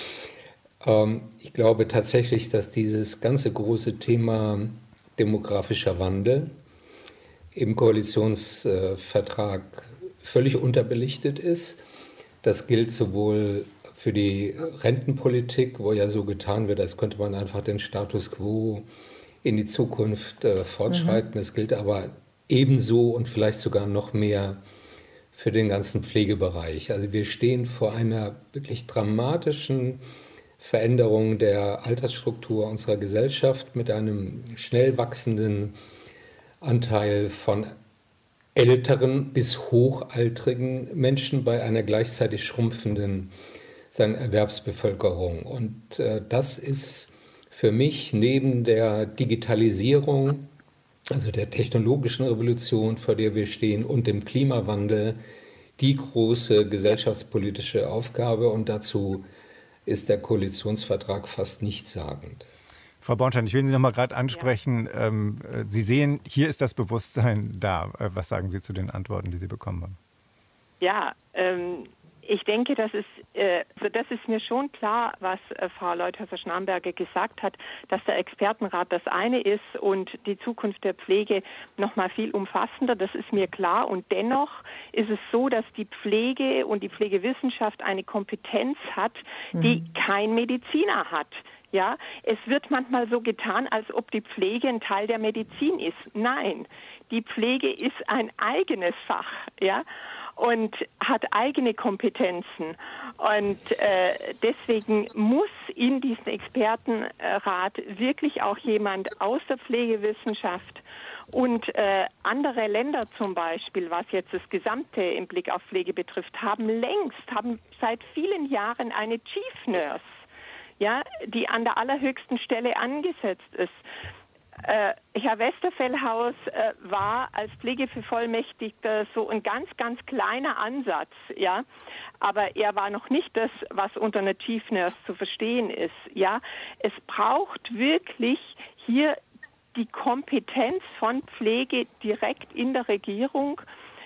Ich glaube tatsächlich, dass dieses ganze große Thema demografischer Wandel im Koalitionsvertrag völlig unterbelichtet ist. Das gilt sowohl für die Rentenpolitik, wo ja so getan wird, als könnte man einfach den Status quo in die Zukunft fortschreiten. Es gilt aber ebenso und vielleicht sogar noch mehr für den ganzen Pflegebereich. Also wir stehen vor einer wirklich dramatischen Veränderung der Altersstruktur unserer Gesellschaft mit einem schnell wachsenden Anteil von älteren bis hochaltrigen Menschen bei einer gleichzeitig schrumpfenden Erwerbsbevölkerung. Und das ist für mich neben der Digitalisierung, also der technologischen Revolution, vor der wir stehen, und dem Klimawandel die große gesellschaftspolitische Aufgabe. Und dazu ist der Koalitionsvertrag fast nichtssagend. Frau Bornstein, ich will Sie noch mal gerade ansprechen. Ja. Sie sehen, hier ist das Bewusstsein da. Was sagen Sie zu den Antworten, die Sie bekommen haben? Ja, ich denke, das ist mir schon klar, was Frau Leuthäuser-Schnarrenberger gesagt hat, dass der Expertenrat das eine ist und die Zukunft der Pflege noch mal viel umfassender. Das ist mir klar. Und dennoch ist es so, dass die Pflege und die Pflegewissenschaft eine Kompetenz hat, die kein Mediziner hat. Ja, es wird manchmal so getan, als ob die Pflege ein Teil der Medizin ist. Nein, die Pflege ist ein eigenes Fach, ja, und hat eigene Kompetenzen. Und deswegen muss in diesem Expertenrat wirklich auch jemand aus der Pflegewissenschaft und andere Länder zum Beispiel, was jetzt das Gesamte im Blick auf Pflege betrifft, haben seit vielen Jahren eine Chief Nurse, ja, die an der allerhöchsten Stelle angesetzt ist. Herr Westerfellhaus war als Pflegebevollmächtigter so ein ganz, ganz kleiner Ansatz, ja, aber er war noch nicht das, was unter einer Chief Nurse zu verstehen ist, ja. Es braucht wirklich hier die Kompetenz von Pflege direkt in der Regierung.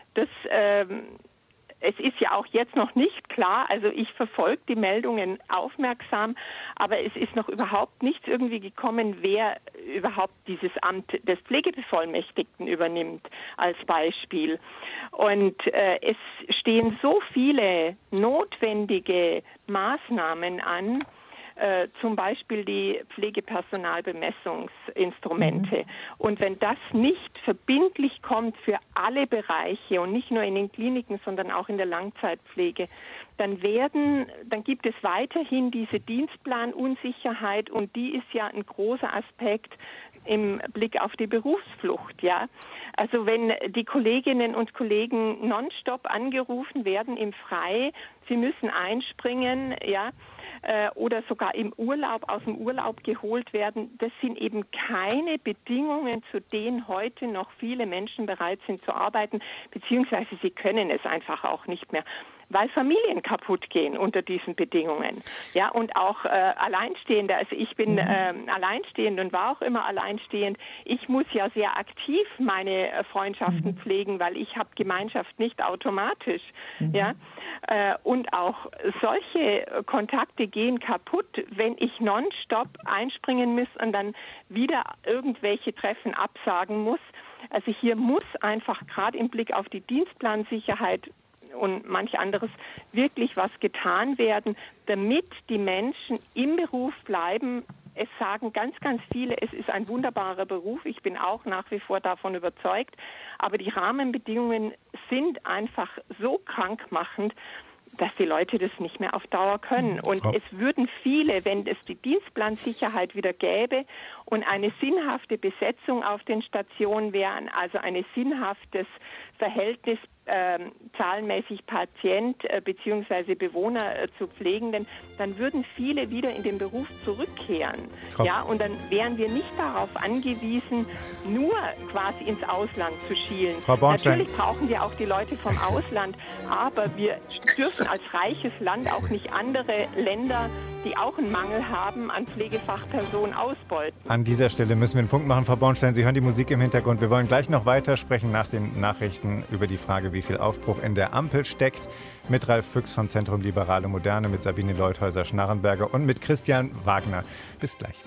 Es ist ja auch jetzt noch nicht klar, also ich verfolge die Meldungen aufmerksam, aber es ist noch überhaupt nichts irgendwie gekommen, wer überhaupt dieses Amt des Pflegebevollmächtigten übernimmt als Beispiel. Und es stehen so viele notwendige Maßnahmen an, zum Beispiel die Pflegepersonalbemessungsinstrumente. Und wenn das nicht verbindlich kommt für alle Bereiche und nicht nur in den Kliniken, sondern auch in der Langzeitpflege, dann gibt es weiterhin diese Dienstplanunsicherheit, und die ist ja ein großer Aspekt im Blick auf die Berufsflucht, ja. Also wenn die Kolleginnen und Kollegen nonstop angerufen werden im Freie, sie müssen einspringen, ja, oder sogar aus dem Urlaub geholt werden, das sind eben keine Bedingungen, zu denen heute noch viele Menschen bereit sind zu arbeiten, beziehungsweise sie können es einfach auch nicht mehr. weil Familien kaputt gehen unter diesen Bedingungen. Ja, und auch Alleinstehende. Also ich bin alleinstehend und war auch immer alleinstehend. Ich muss ja sehr aktiv meine Freundschaften pflegen, weil ich habe Gemeinschaft nicht automatisch. Ja, und auch solche Kontakte gehen kaputt, wenn ich nonstop einspringen muss und dann wieder irgendwelche Treffen absagen muss. Also hier muss einfach gerade im Blick auf die Dienstplansicherheit und manch anderes wirklich was getan werden, damit die Menschen im Beruf bleiben. Es sagen ganz, ganz viele, es ist ein wunderbarer Beruf. Ich bin auch nach wie vor davon überzeugt. Aber die Rahmenbedingungen sind einfach so krankmachend, dass die Leute das nicht mehr auf Dauer können. Und es würden viele, wenn es die Dienstplansicherheit wieder gäbe und eine sinnhafte Besetzung auf den Stationen wären, also ein sinnhaftes Verhältnis zahlenmäßig Patient bzw. Bewohner zu Pflegenden, dann würden viele wieder in den Beruf zurückkehren. Ja, und dann wären wir nicht darauf angewiesen, nur quasi ins Ausland zu schielen. Frau Bornstein. Natürlich brauchen wir auch die Leute vom Ausland, aber wir dürfen als reiches Land auch nicht andere Länder, die auch einen Mangel haben, an Pflegefachpersonen ausbeuten. An dieser Stelle müssen wir einen Punkt machen, Frau Bornstein. Sie hören die Musik im Hintergrund. Wir wollen gleich noch weiter sprechen nach den Nachrichten über die Frage, wie viel Aufbruch in der Ampel steckt. Mit Ralf Füchs vom Zentrum Liberale Moderne, mit Sabine Leuthäuser-Schnarrenberger und mit Christian Wagner. Bis gleich.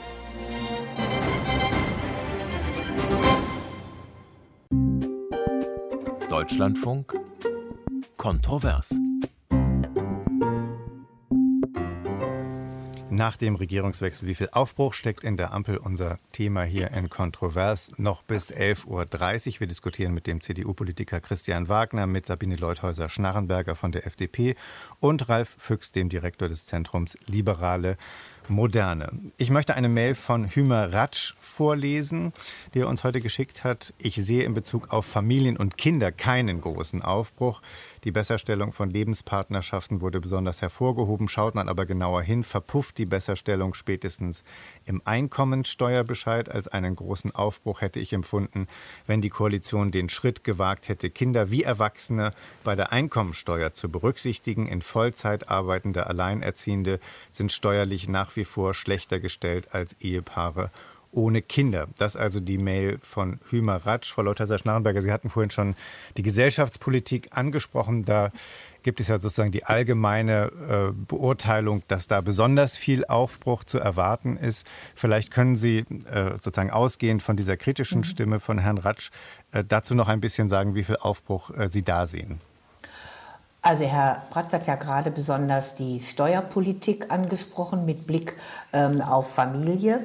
Deutschlandfunk kontrovers. Nach dem Regierungswechsel, wie viel Aufbruch steckt in der Ampel? Unser Thema hier in Kontrovers noch bis 11.30 Uhr. Wir diskutieren mit dem CDU-Politiker Christian Wagner, mit Sabine Leuthäuser-Schnarrenberger von der FDP und Ralf Füchs, dem Direktor des Zentrums Liberale Moderne. Ich möchte eine Mail von Hümer Ratsch vorlesen, die er uns heute geschickt hat. Ich sehe in Bezug auf Familien und Kinder keinen großen Aufbruch. Die Besserstellung von Lebenspartnerschaften wurde besonders hervorgehoben. Schaut man aber genauer hin, verpufft die Besserstellung spätestens im Einkommensteuerbescheid. Als einen großen Aufbruch hätte ich empfunden, wenn die Koalition den Schritt gewagt hätte, Kinder wie Erwachsene bei der Einkommensteuer zu berücksichtigen. In Vollzeit arbeitende Alleinerziehende sind steuerlich nach wie vor schlechter gestellt als Ehepaare ohne Kinder. Das also die Mail von Hümer Ratsch. Frau Leuthäuser-Schnarrenberger, Sie hatten vorhin schon die Gesellschaftspolitik angesprochen. Da gibt es ja sozusagen die allgemeine Beurteilung, dass da besonders viel Aufbruch zu erwarten ist. Vielleicht können Sie sozusagen ausgehend von dieser kritischen Stimme von Herrn Ratsch dazu noch ein bisschen sagen, wie viel Aufbruch Sie da sehen. Also Herr Pratz hat ja gerade besonders die Steuerpolitik angesprochen mit Blick auf Familie.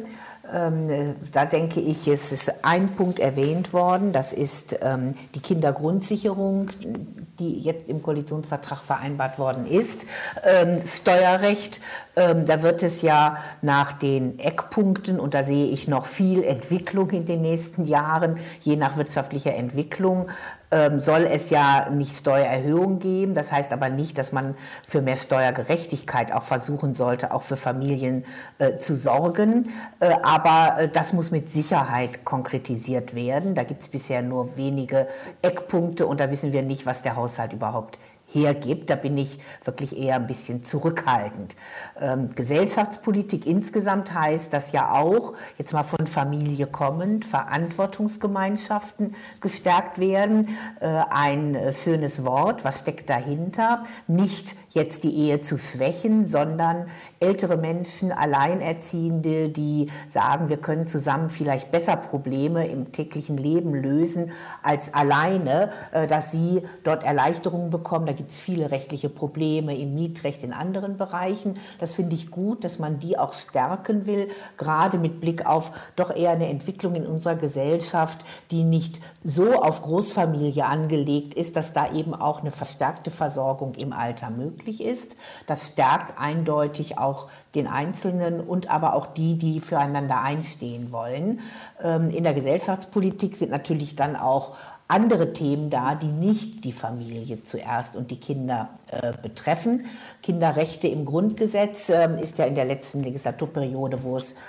Da denke ich, es ist ein Punkt erwähnt worden, das ist die Kindergrundsicherung, die jetzt im Koalitionsvertrag vereinbart worden ist. Steuerrecht, da wird es ja nach den Eckpunkten, und da sehe ich noch viel Entwicklung in den nächsten Jahren, je nach wirtschaftlicher Entwicklung, soll es ja nicht Steuererhöhungen geben. Das heißt aber nicht, dass man für mehr Steuergerechtigkeit auch versuchen sollte, auch für Familien zu sorgen. Aber das muss mit Sicherheit konkretisiert werden. Da gibt es bisher nur wenige Eckpunkte und da wissen wir nicht, was der Haushalt überhaupt hergibt. Da bin ich wirklich eher ein bisschen zurückhaltend. Gesellschaftspolitik insgesamt heißt, dass ja auch, jetzt mal von Familie kommend, Verantwortungsgemeinschaften gestärkt werden. Ein schönes Wort, was steckt dahinter? Nicht jetzt die Ehe zu schwächen, sondern ältere Menschen, Alleinerziehende, die sagen, wir können zusammen vielleicht besser Probleme im täglichen Leben lösen als alleine, dass sie dort Erleichterungen bekommen. Da gibt es viele rechtliche Probleme im Mietrecht, in anderen Bereichen. Das finde ich gut, dass man die auch stärken will, gerade mit Blick auf doch eher eine Entwicklung in unserer Gesellschaft, die nicht so auf Großfamilie angelegt ist, dass da eben auch eine verstärkte Versorgung im Alter möglich ist. Das stärkt eindeutig auch den Einzelnen und aber auch die füreinander einstehen wollen. In der Gesellschaftspolitik sind natürlich dann auch andere Themen da, die nicht die Familie zuerst und die Kinder betreffen. Kinderrechte im Grundgesetz ist ja in der letzten Legislaturperiode, wo es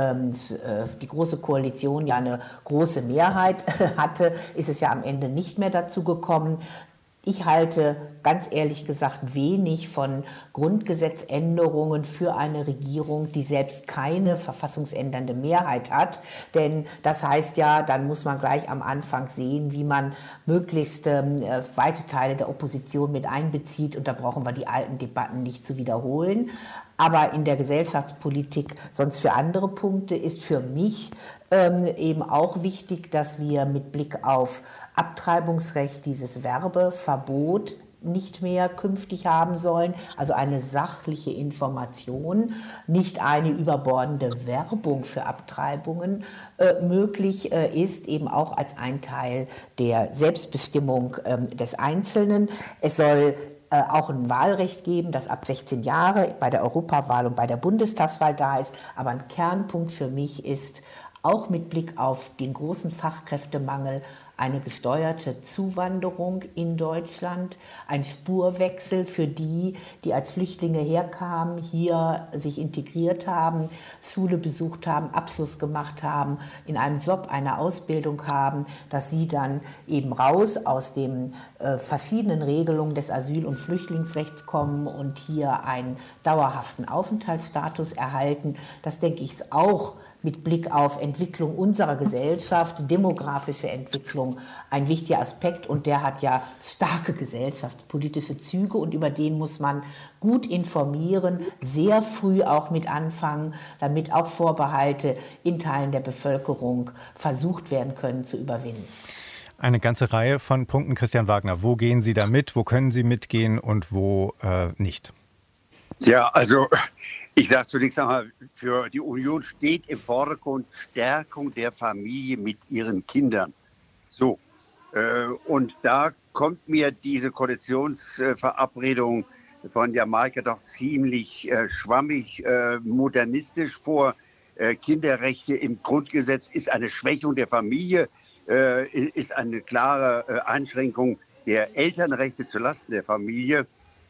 die Große Koalition ja eine große Mehrheit hatte, ist es ja am Ende nicht mehr dazu gekommen. Ich halte ganz ehrlich gesagt wenig von Grundgesetzänderungen für eine Regierung, die selbst keine verfassungsändernde Mehrheit hat. Denn das heißt ja, dann muss man gleich am Anfang sehen, wie man möglichst weite Teile der Opposition mit einbezieht. Und da brauchen wir die alten Debatten nicht zu wiederholen. Aber in der Gesellschaftspolitik, sonst für andere Punkte, ist für mich eben auch wichtig, dass wir mit Blick auf Abtreibungsrecht dieses Werbeverbot nicht mehr künftig haben sollen, also eine sachliche Information, nicht eine überbordende Werbung für Abtreibungen möglich ist, eben auch als ein Teil der Selbstbestimmung des Einzelnen. Es soll auch ein Wahlrecht geben, das ab 16 Jahre bei der Europawahl und bei der Bundestagswahl da ist. Aber ein Kernpunkt für mich ist, auch mit Blick auf den großen Fachkräftemangel, eine gesteuerte Zuwanderung in Deutschland, ein Spurwechsel für die, die als Flüchtlinge herkamen, hier sich integriert haben, Schule besucht haben, Abschluss gemacht haben, in einem Job eine Ausbildung haben, dass sie dann eben raus aus den verschiedenen Regelungen des Asyl- und Flüchtlingsrechts kommen und hier einen dauerhaften Aufenthaltsstatus erhalten. Das, denke ich, ist auch mit Blick auf Entwicklung unserer Gesellschaft, demografische Entwicklung, ein wichtiger Aspekt, und der hat ja starke gesellschaftspolitische Züge und über den muss man gut informieren, sehr früh auch mit anfangen, damit auch Vorbehalte in Teilen der Bevölkerung versucht werden können zu überwinden. Eine ganze Reihe von Punkten, Christian Wagner. Wo gehen Sie da mit, wo können Sie mitgehen und wo nicht? Ja, also ich sage zunächst einmal, für die Union steht im Vordergrund Stärkung der Familie mit ihren Kindern. So, und da kommt mir diese Koalitionsverabredung von Jamaika doch ziemlich schwammig, modernistisch vor. Kinderrechte im Grundgesetz ist eine Schwächung der Familie, ist eine klare Einschränkung der Elternrechte zulasten der Familie.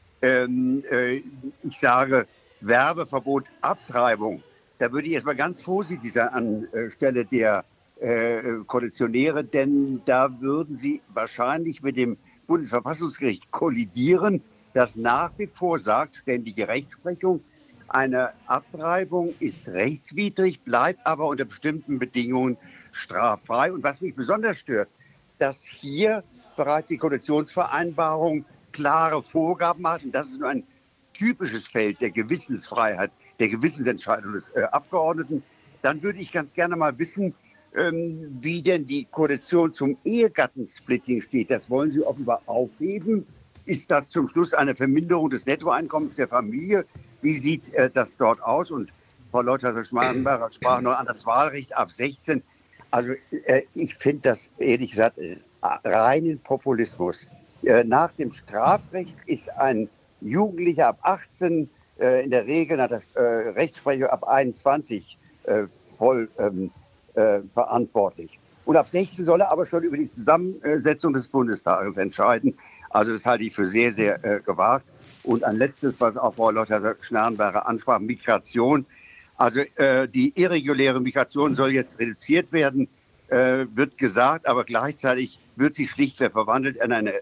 Ich sage, Werbeverbot, Abtreibung, da würde ich erstmal ganz vorsichtig sein anstelle der Koalitionäre, denn da würden sie wahrscheinlich mit dem Bundesverfassungsgericht kollidieren, das nach wie vor sagt, ständige Rechtsprechung, eine Abtreibung ist rechtswidrig, bleibt aber unter bestimmten Bedingungen straffrei. Und was mich besonders stört, dass hier bereits die Koalitionsvereinbarung klare Vorgaben macht, und das ist nur ein typisches Feld der Gewissensfreiheit, der Gewissensentscheidung des Abgeordneten. Dann würde ich ganz gerne mal wissen, wie denn die Koalition zum Ehegattensplitting steht. Das wollen Sie offenbar aufheben. Ist das zum Schluss eine Verminderung des Nettoeinkommens der Familie? Wie sieht das dort aus? Und Frau Leuthard-Schmarrenberger sprach noch an das Wahlrecht ab 16. Also ich finde das ehrlich gesagt reinen Populismus. Nach dem Strafrecht ist ein Jugendlicher ab 18 in der Regel nach der Rechtsprechung ab 21 voll verantwortlich. Und ab 16 soll er aber schon über die Zusammensetzung des Bundestages entscheiden. Also das halte ich für sehr, sehr gewagt. Und ein letztes, was auch Frau Leuthard-Schnarrenberger ansprach, Migration. Also die irreguläre Migration soll jetzt reduziert werden, wird gesagt, aber gleichzeitig wird sie schlichtweg verwandelt in eine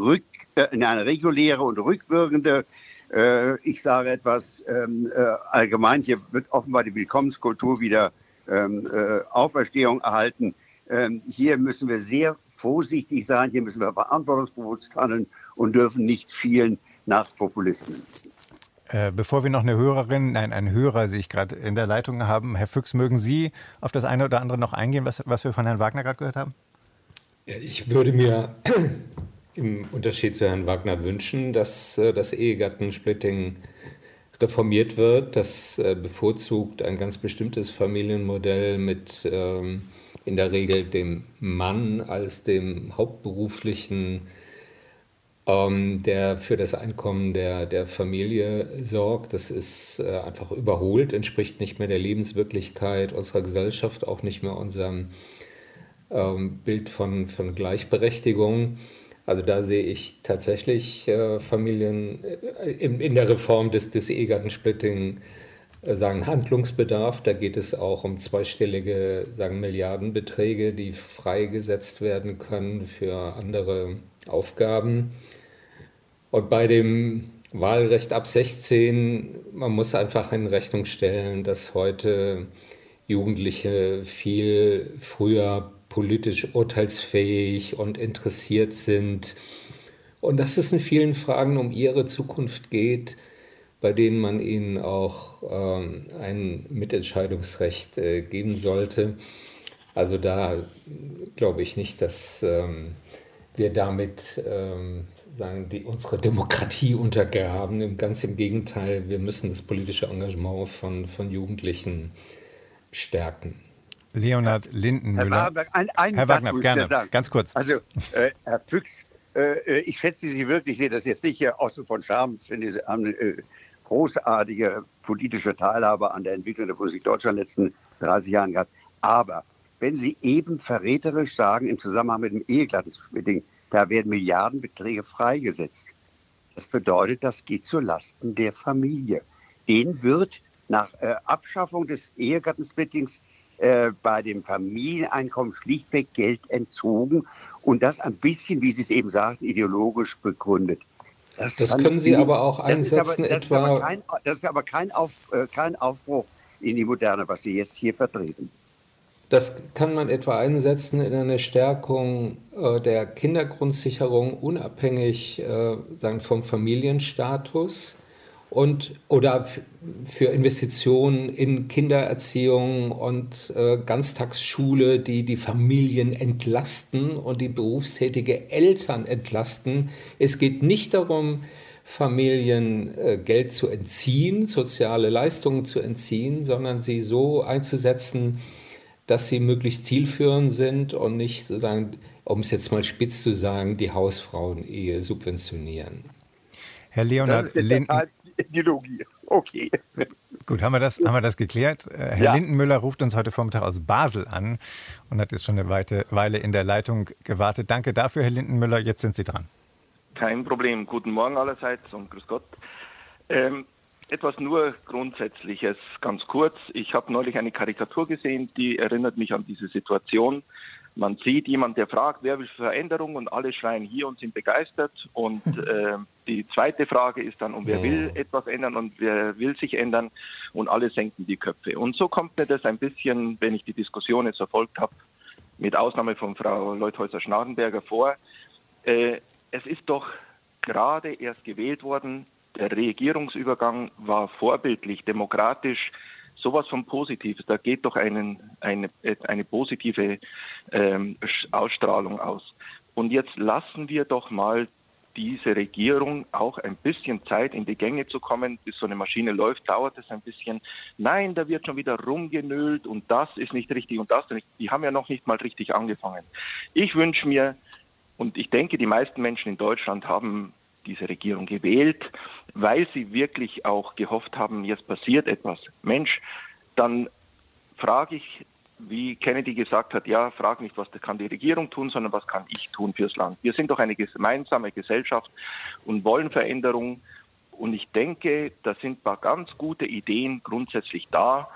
reguläre und rückwirkende, ich sage etwas allgemein, hier wird offenbar die Willkommenskultur wieder Auferstehung erhalten. Hier müssen wir sehr vorsichtig sein, hier müssen wir verantwortungsbewusst handeln und dürfen nicht schielen nach Populisten. Bevor wir noch eine Hörerin, einen Hörer sehe ich gerade in der Leitung haben, Herr Füchs, mögen Sie auf das eine oder andere noch eingehen, was wir von Herrn Wagner gerade gehört haben? Ja, ich würde mir im Unterschied zu Herrn Wagner wünschen, dass das Ehegattensplitting reformiert wird. Das bevorzugt ein ganz bestimmtes Familienmodell mit in der Regel dem Mann als dem hauptberuflichen, der für das Einkommen der Familie sorgt. Das ist einfach überholt, entspricht nicht mehr der Lebenswirklichkeit unserer Gesellschaft, auch nicht mehr unserem Bild von Gleichberechtigung. Also da sehe ich tatsächlich Familien in der Reform des Ehegattensplitting sagen Handlungsbedarf. Da geht es auch um zweistellige Milliardenbeträge, die freigesetzt werden können für andere Aufgaben. Und bei dem Wahlrecht ab 16, man muss einfach in Rechnung stellen, dass heute Jugendliche viel früher politisch urteilsfähig und interessiert sind und dass es in vielen Fragen um ihre Zukunft geht, bei denen man ihnen auch ein Mitentscheidungsrecht geben sollte. Also da glaube ich nicht, dass wir damit unsere Demokratie untergraben. Ganz im Gegenteil, wir müssen das politische Engagement von Jugendlichen stärken. Leonhard Lindenmüller. Herr Wagner, gerne, ganz kurz. Also, Herr Füchs, ich schätze Sie wirklich, ich sehe das jetzt nicht hier aus von Scham, finde Sie haben eine großartige politische Teilhabe an der Entwicklung der Politik Deutschland in den letzten 30 Jahren gehabt. Aber wenn Sie eben verräterisch sagen, im Zusammenhang mit dem Ehegattensplitting, da werden Milliardenbeträge freigesetzt. Das bedeutet, das geht zu Lasten der Familie. Denen wird nach Abschaffung des Ehegattensplittings bei dem Familieneinkommen schlichtweg Geld entzogen und das ein bisschen, wie Sie es eben sagten, ideologisch begründet. Das können Sie aber auch einsetzen. Das ist aber kein Aufbruch in die Moderne, was Sie jetzt hier vertreten. Das kann man etwa einsetzen in eine Stärkung der Kindergrundsicherung, unabhängig vom Familienstatus oder für Investitionen in Kindererziehung und Ganztagsschule, die die Familien entlasten und die berufstätige Eltern entlasten. Es geht nicht darum, Familien Geld zu entziehen, soziale Leistungen zu entziehen, sondern sie so einzusetzen, dass sie möglichst zielführend sind und nicht sozusagen, um es jetzt mal spitz zu sagen, die Hausfrauenehe subventionieren. Herr Leonhard Lindenmüller. Ideologie. Okay. Gut, haben wir das geklärt? Herr Lindenmüller ruft uns heute Vormittag aus Basel an und hat jetzt schon eine Weile in der Leitung gewartet. Danke dafür, Herr Lindenmüller. Jetzt sind Sie dran. Kein Problem. Guten Morgen allerseits und grüß Gott. Etwas nur Grundsätzliches, ganz kurz. Ich habe neulich eine Karikatur gesehen, die erinnert mich an diese Situation. Man sieht jemanden, der fragt, wer will Veränderung und alle schreien hier und sind begeistert. Und die zweite Frage ist dann, wer will etwas ändern und wer will sich ändern und alle senken die Köpfe. Und so kommt mir das ein bisschen, wenn ich die Diskussion jetzt verfolgt habe, mit Ausnahme von Frau Leuthäuser-Schnarrenberger vor. Es ist doch gerade erst gewählt worden. Der Regierungsübergang war vorbildlich, demokratisch, sowas von Positives. Da geht doch eine positive Ausstrahlung aus. Und jetzt lassen wir doch mal diese Regierung auch ein bisschen Zeit, in die Gänge zu kommen. Bis so eine Maschine läuft, dauert es ein bisschen. Nein, da wird schon wieder rumgenölt und das ist nicht richtig und das nicht. Die haben ja noch nicht mal richtig angefangen. Ich wünsche mir, und ich denke, die meisten Menschen in Deutschland haben diese Regierung gewählt, weil sie wirklich auch gehofft haben, jetzt passiert etwas. Mensch, dann frage ich, wie Kennedy gesagt hat, ja, frag nicht, was kann die Regierung tun, sondern was kann ich tun fürs Land. Wir sind doch eine gemeinsame Gesellschaft und wollen Veränderung. Und ich denke, da sind ein paar ganz gute Ideen grundsätzlich da.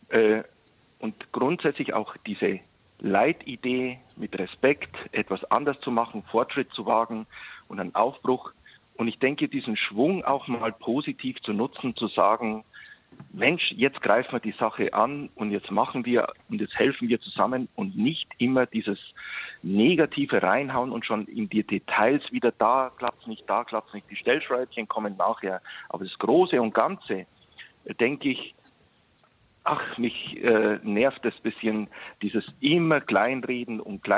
Und grundsätzlich auch diese Leitidee mit Respekt, etwas anders zu machen, Fortschritt zu wagen und einen Aufbruch. Und ich denke, diesen Schwung auch mal positiv zu nutzen, zu sagen, Mensch, jetzt greifen wir die Sache an und jetzt machen wir und jetzt helfen wir zusammen und nicht immer dieses negative reinhauen und schon in die Details wieder da klappt's nicht, die Stellschräubchen kommen nachher. Aber das Große und Ganze, denke ich, mich nervt es ein bisschen, dieses immer Kleinreden,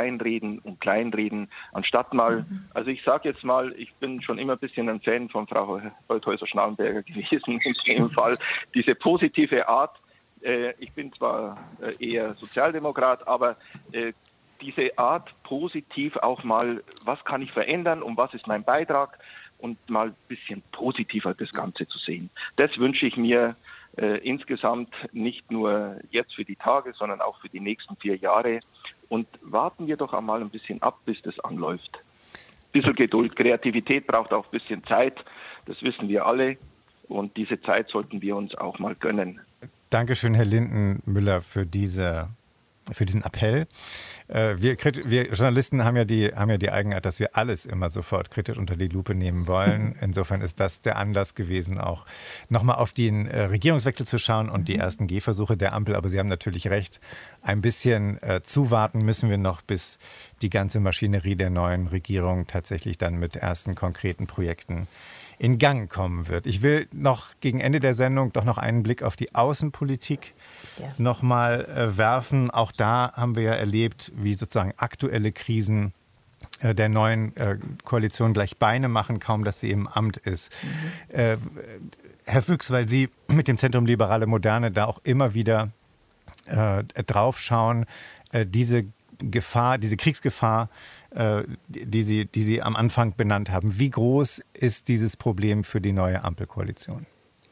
anstatt mal, also ich sage jetzt mal, ich bin schon immer ein bisschen ein Fan von Frau Leuthäuser-Schnarrenberger gewesen, in dem Fall, diese positive Art, ich bin zwar eher Sozialdemokrat, aber diese Art positiv auch mal, was kann ich verändern und was ist mein Beitrag und mal ein bisschen positiver das Ganze zu sehen. Das wünsche ich mir insgesamt nicht nur jetzt für die Tage, sondern auch für die nächsten 4 Jahre. Und warten wir doch einmal ein bisschen ab, bis das anläuft. Ein bisschen Geduld, Kreativität braucht auch ein bisschen Zeit, das wissen wir alle. Und diese Zeit sollten wir uns auch mal gönnen. Dankeschön, Herr Lindenmüller, für diese Appell. Wir Journalisten haben ja die Eigenart, dass wir alles immer sofort kritisch unter die Lupe nehmen wollen. Insofern ist das der Anlass gewesen, auch nochmal auf den Regierungswechsel zu schauen und die ersten Gehversuche der Ampel. Aber Sie haben natürlich recht, ein bisschen zuwarten müssen wir noch, bis die ganze Maschinerie der neuen Regierung tatsächlich dann mit ersten konkreten Projekten in Gang kommen wird. Ich will noch gegen Ende der Sendung doch noch einen Blick auf die Außenpolitik nochmal werfen. Auch da haben wir ja erlebt, wie sozusagen aktuelle Krisen der neuen Koalition gleich Beine machen, kaum dass sie im Amt ist. Herr Füchs, weil Sie mit dem Zentrum Liberale Moderne da auch immer wieder drauf schauen, diese Kriegsgefahr, die Sie am Anfang benannt haben. Wie groß ist dieses Problem für die neue Ampelkoalition?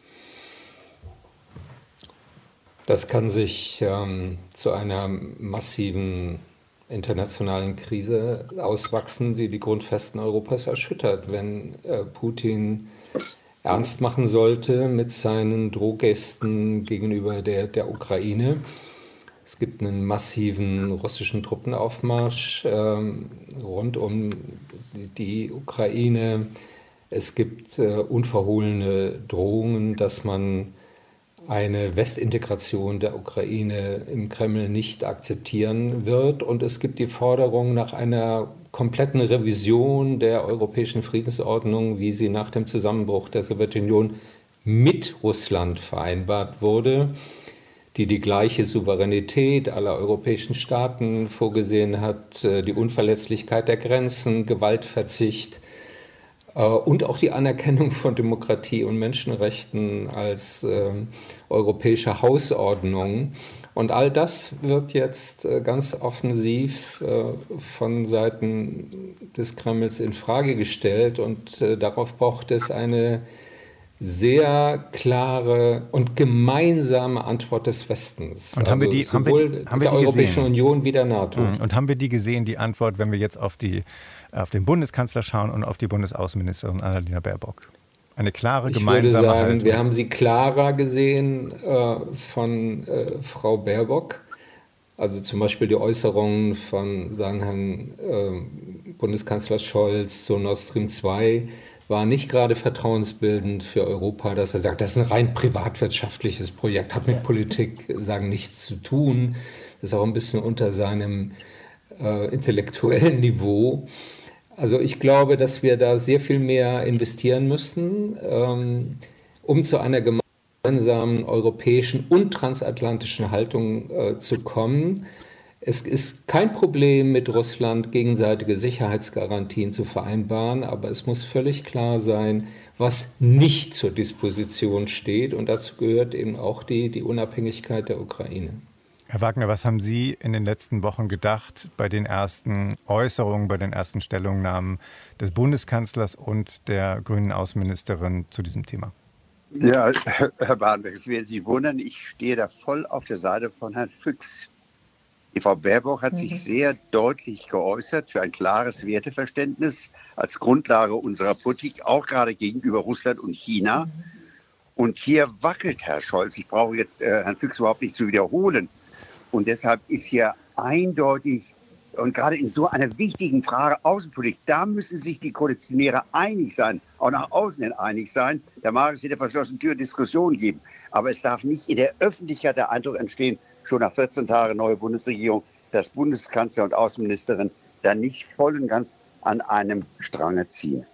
Das kann sich zu einer massiven internationalen Krise auswachsen, die die Grundfesten Europas erschüttert. Wenn Putin ernst machen sollte mit seinen Drohgesten gegenüber der Ukraine. Es gibt einen massiven russischen Truppenaufmarsch rund um die Ukraine. Es gibt unverhohlene Drohungen, dass man eine Westintegration der Ukraine im Kreml nicht akzeptieren wird. Und es gibt die Forderung nach einer kompletten Revision der europäischen Friedensordnung, wie sie nach dem Zusammenbruch der Sowjetunion mit Russland vereinbart wurde, die gleiche Souveränität aller europäischen Staaten vorgesehen hat, die Unverletzlichkeit der Grenzen, Gewaltverzicht und auch die Anerkennung von Demokratie und Menschenrechten als europäische Hausordnung. Und all das wird jetzt ganz offensiv von Seiten des Kremls in Frage gestellt. Und darauf braucht es eine sehr klare und gemeinsame Antwort des Westens. Und haben wir die Europäischen Union wie der NATO. Und haben wir die gesehen, die Antwort, wenn wir jetzt auf den Bundeskanzler schauen und auf die Bundesaußenministerin Annalena Baerbock? Eine klare gemeinsame Haltung. Wir haben sie klarer gesehen von Frau Baerbock. Also zum Beispiel die Äußerungen von Herrn Bundeskanzler Scholz zu Nord Stream 2 war nicht gerade vertrauensbildend für Europa, dass er sagt, das ist ein rein privatwirtschaftliches Projekt, hat mit Politik nichts zu tun. Das ist auch ein bisschen unter seinem intellektuellen Niveau. Also ich glaube, dass wir da sehr viel mehr investieren müssen, um zu einer gemeinsamen europäischen und transatlantischen Haltung zu kommen. Es ist kein Problem, mit Russland gegenseitige Sicherheitsgarantien zu vereinbaren, aber es muss völlig klar sein, was nicht zur Disposition steht. Und dazu gehört eben auch die Unabhängigkeit der Ukraine. Herr Wagner, was haben Sie in den letzten Wochen gedacht bei den ersten Äußerungen, bei den ersten Stellungnahmen des Bundeskanzlers und der grünen Außenministerin zu diesem Thema? Ja, Herr Badenberg, es werden Sie wundern, ich stehe da voll auf der Seite von Herrn Füchs. Die Frau Baerbock hat sich sehr deutlich geäußert für ein klares Werteverständnis als Grundlage unserer Politik, auch gerade gegenüber Russland und China. Und hier wackelt Herr Scholz. Ich brauche jetzt Herrn Füchs überhaupt nicht zu wiederholen. Und deshalb ist hier eindeutig, und gerade in so einer wichtigen Frage Außenpolitik, da müssen sich die Koalitionäre einig sein, auch nach außen hin einig sein. Da mag es hinter verschlossenen Türen Diskussionen geben. Aber es darf nicht in der Öffentlichkeit der Eindruck entstehen, schon nach 14 Tagen neue Bundesregierung, dass Bundeskanzler und Außenministerin da nicht voll und ganz an einem Strange ziehen.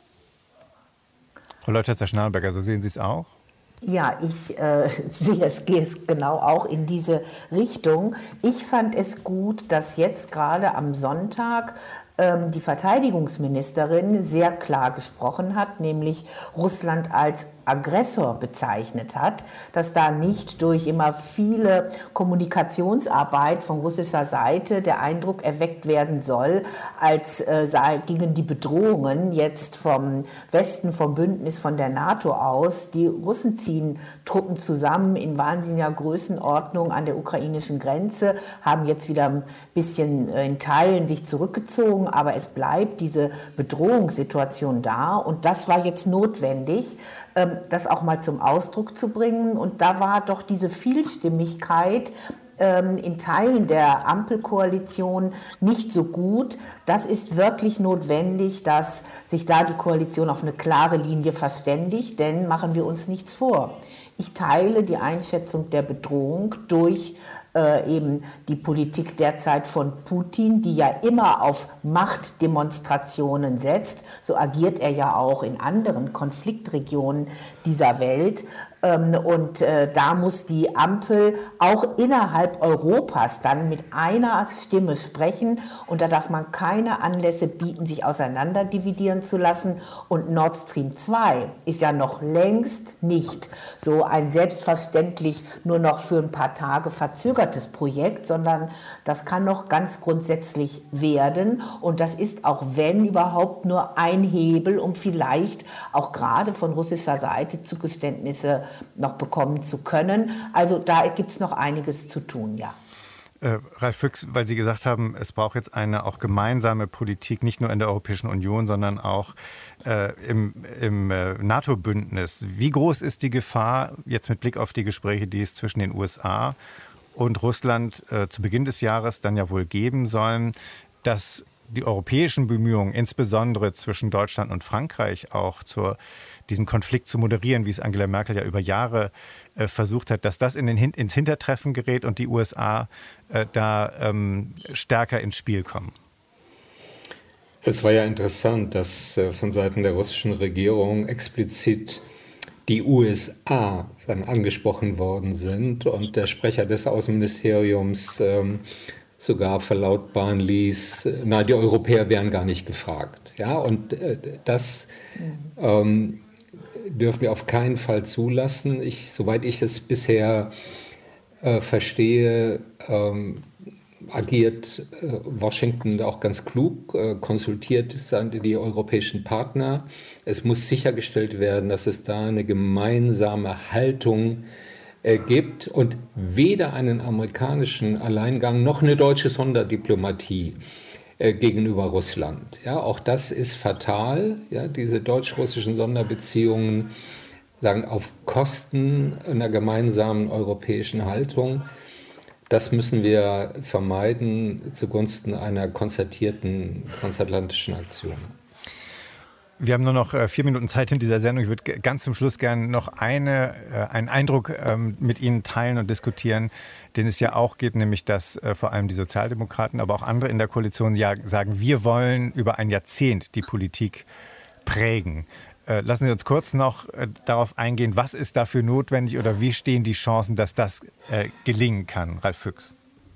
Frau Leuthers-Schnarrenberger, so sehen Sie es auch? Ja, ich sehe es genau auch in diese Richtung. Ich fand es gut, dass jetzt gerade am Sonntag die Verteidigungsministerin sehr klar gesprochen hat, nämlich Russland als Aggressor bezeichnet hat, dass da nicht durch immer viele Kommunikationsarbeit von russischer Seite der Eindruck erweckt werden soll, als gingen die Bedrohungen jetzt vom Westen, vom Bündnis, von der NATO aus. Die Russen ziehen Truppen zusammen in wahnsinniger Größenordnung an der ukrainischen Grenze, haben jetzt wieder ein bisschen in Teilen sich zurückgezogen, aber es bleibt diese Bedrohungssituation da und das war jetzt notwendig, das auch mal zum Ausdruck zu bringen. Und da war doch diese Vielstimmigkeit in Teilen der Ampelkoalition nicht so gut. Das ist wirklich notwendig, dass sich da die Koalition auf eine klare Linie verständigt, denn machen wir uns nichts vor. Ich teile die Einschätzung der Bedrohung durch eben die Politik derzeit von Putin, die ja immer auf Machtdemonstrationen setzt. So agiert er ja auch in anderen Konfliktregionen dieser Welt. Und da muss die Ampel auch innerhalb Europas dann mit einer Stimme sprechen. Und da darf man keine Anlässe bieten, sich auseinanderdividieren zu lassen. Und Nord Stream 2 ist ja noch längst nicht so ein selbstverständlich nur noch für ein paar Tage verzögertes Projekt, sondern das kann noch ganz grundsätzlich werden. Und das ist auch, wenn überhaupt, nur ein Hebel, um vielleicht auch gerade von russischer Seite Zugeständnisse noch bekommen zu können. Also da gibt es noch einiges zu tun, ja. Ralf Füchs, weil Sie gesagt haben, es braucht jetzt eine auch gemeinsame Politik, nicht nur in der Europäischen Union, sondern auch im NATO-Bündnis. Wie groß ist die Gefahr, jetzt mit Blick auf die Gespräche, die es zwischen den USA und Russland zu Beginn des Jahres dann ja wohl geben sollen, dass die europäischen Bemühungen, insbesondere zwischen Deutschland und Frankreich, auch diesen Konflikt zu moderieren, wie es Angela Merkel ja über Jahre versucht hat, dass das ins Hintertreffen gerät und die USA da stärker ins Spiel kommen? Es war ja interessant, dass von Seiten der russischen Regierung explizit die USA dann angesprochen worden sind und der Sprecher des Außenministeriums sogar verlautbaren ließ, die Europäer wären gar nicht gefragt. Ja, und das dürfen wir auf keinen Fall zulassen. Soweit ich es bisher verstehe, agiert Washington auch ganz klug, konsultiert die europäischen Partner. Es muss sichergestellt werden, dass es da eine gemeinsame Haltung gibt und weder einen amerikanischen Alleingang noch eine deutsche Sonderdiplomatie gegenüber Russland. Ja, auch das ist fatal. Ja, diese deutsch-russischen Sonderbeziehungen sagen auf Kosten einer gemeinsamen europäischen Haltung. Das müssen wir vermeiden zugunsten einer konzertierten transatlantischen Aktion. Wir haben nur noch 4 Minuten Zeit in dieser Sendung. Ich würde ganz zum Schluss gerne noch einen Eindruck mit Ihnen teilen und diskutieren, den es ja auch gibt, nämlich dass vor allem die Sozialdemokraten, aber auch andere in der Koalition ja sagen, wir wollen über ein Jahrzehnt die Politik prägen. Lassen Sie uns kurz noch darauf eingehen, was ist dafür notwendig oder wie stehen die Chancen, dass das gelingen kann, Ralf Füchs?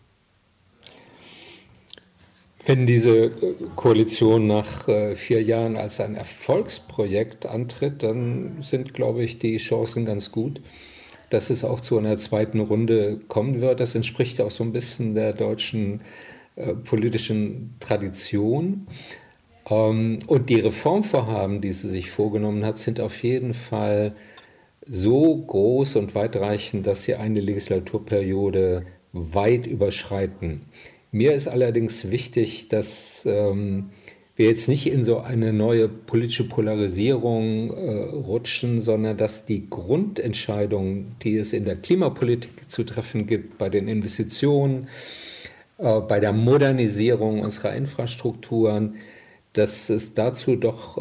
Wenn diese Koalition nach 4 Jahren als ein Erfolgsprojekt antritt, dann sind, glaube ich, die Chancen ganz gut, dass es auch zu einer zweiten Runde kommen wird. Das entspricht auch so ein bisschen der deutschen politischen Tradition. Und die Reformvorhaben, die sie sich vorgenommen hat, sind auf jeden Fall so groß und weitreichend, dass sie eine Legislaturperiode weit überschreiten. Mir ist allerdings wichtig, dass wir jetzt nicht in so eine neue politische Polarisierung rutschen, sondern dass die Grundentscheidungen, die es in der Klimapolitik zu treffen gibt, bei den Investitionen, bei der Modernisierung unserer Infrastrukturen, dass es dazu doch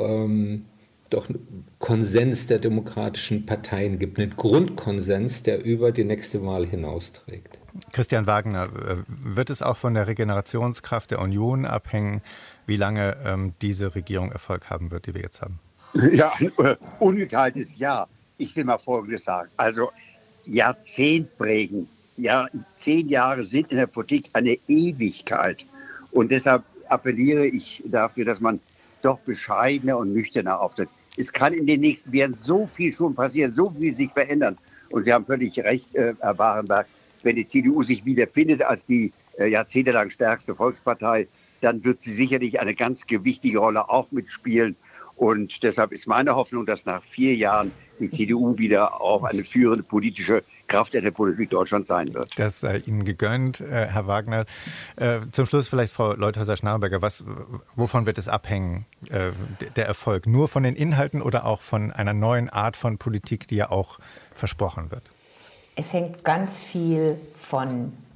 Konsens der demokratischen Parteien gibt, einen Grundkonsens, der über die nächste Wahl hinausträgt. Christian Wagner, wird es auch von der Regenerationskraft der Union abhängen, wie lange diese Regierung Erfolg haben wird, die wir jetzt haben? Ja, ungeteiltes Ja. Ich will mal Folgendes sagen. Also Jahrzehnt prägen. Ja, 10 Jahre sind in der Politik eine Ewigkeit. Und deshalb appelliere ich dafür, dass man doch bescheidener und nüchterner auftritt. Es kann in den nächsten Jahren so viel schon passieren, so viel sich verändern. Und Sie haben völlig recht, Herr Barenberg, wenn die CDU sich wiederfindet als die jahrzehntelang stärkste Volkspartei, dann wird sie sicherlich eine ganz gewichtige Rolle auch mitspielen. Und deshalb ist meine Hoffnung, dass nach 4 Jahren die CDU wieder auch eine führende politische Kraft in der Politik Deutschlands sein wird. Das sei Ihnen gegönnt, Herr Wagner. Zum Schluss vielleicht Frau Leuthäuser-Schnarrenberger, wovon wird es abhängen, der Erfolg? Nur von den Inhalten oder auch von einer neuen Art von Politik, die ja auch versprochen wird? Es hängt ganz viel von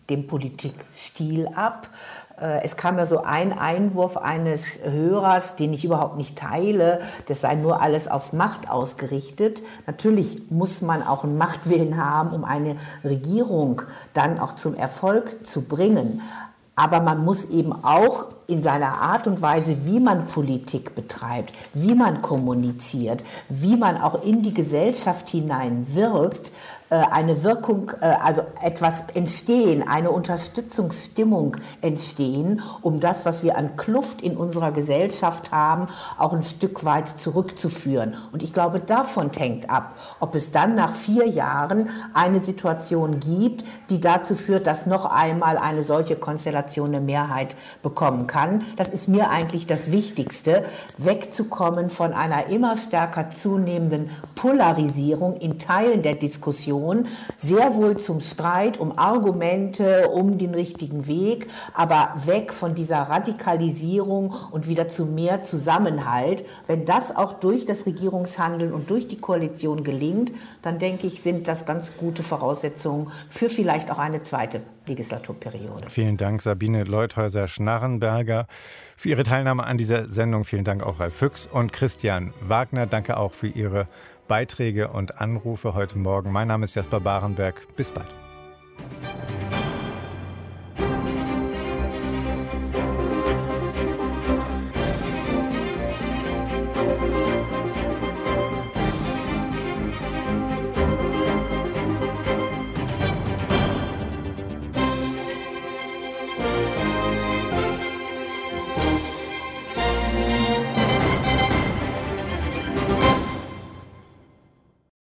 dem Politikstil ab. Es kam ja so ein Einwurf eines Hörers, den ich überhaupt nicht teile, das sei nur alles auf Macht ausgerichtet. Natürlich muss man auch einen Machtwillen haben, um eine Regierung dann auch zum Erfolg zu bringen. Aber man muss eben auch in seiner Art und Weise, wie man Politik betreibt, wie man kommuniziert, wie man auch in die Gesellschaft hineinwirkt, eine Wirkung, also etwas entstehen, eine Unterstützungsstimmung entstehen, um das, was wir an Kluft in unserer Gesellschaft haben, auch ein Stück weit zurückzuführen. Und ich glaube, davon hängt ab, ob es dann nach 4 Jahren eine Situation gibt, die dazu führt, dass noch einmal eine solche Konstellation eine Mehrheit bekommen kann. Das ist mir eigentlich das Wichtigste, wegzukommen von einer immer stärker zunehmenden Polarisierung in Teilen der Diskussion, sehr wohl zum Streit um Argumente, um den richtigen Weg, aber weg von dieser Radikalisierung und wieder zu mehr Zusammenhalt. Wenn das auch durch das Regierungshandeln und durch die Koalition gelingt, dann denke ich, sind das ganz gute Voraussetzungen für vielleicht auch eine zweite Legislaturperiode. Vielen Dank, Sabine Leuthäuser-Schnarrenberger, für Ihre Teilnahme an dieser Sendung. Vielen Dank auch Ralf Füchs und Christian Wagner. Danke auch für Ihre Beiträge und Anrufe heute Morgen. Mein Name ist Jasper Barenberg. Bis bald.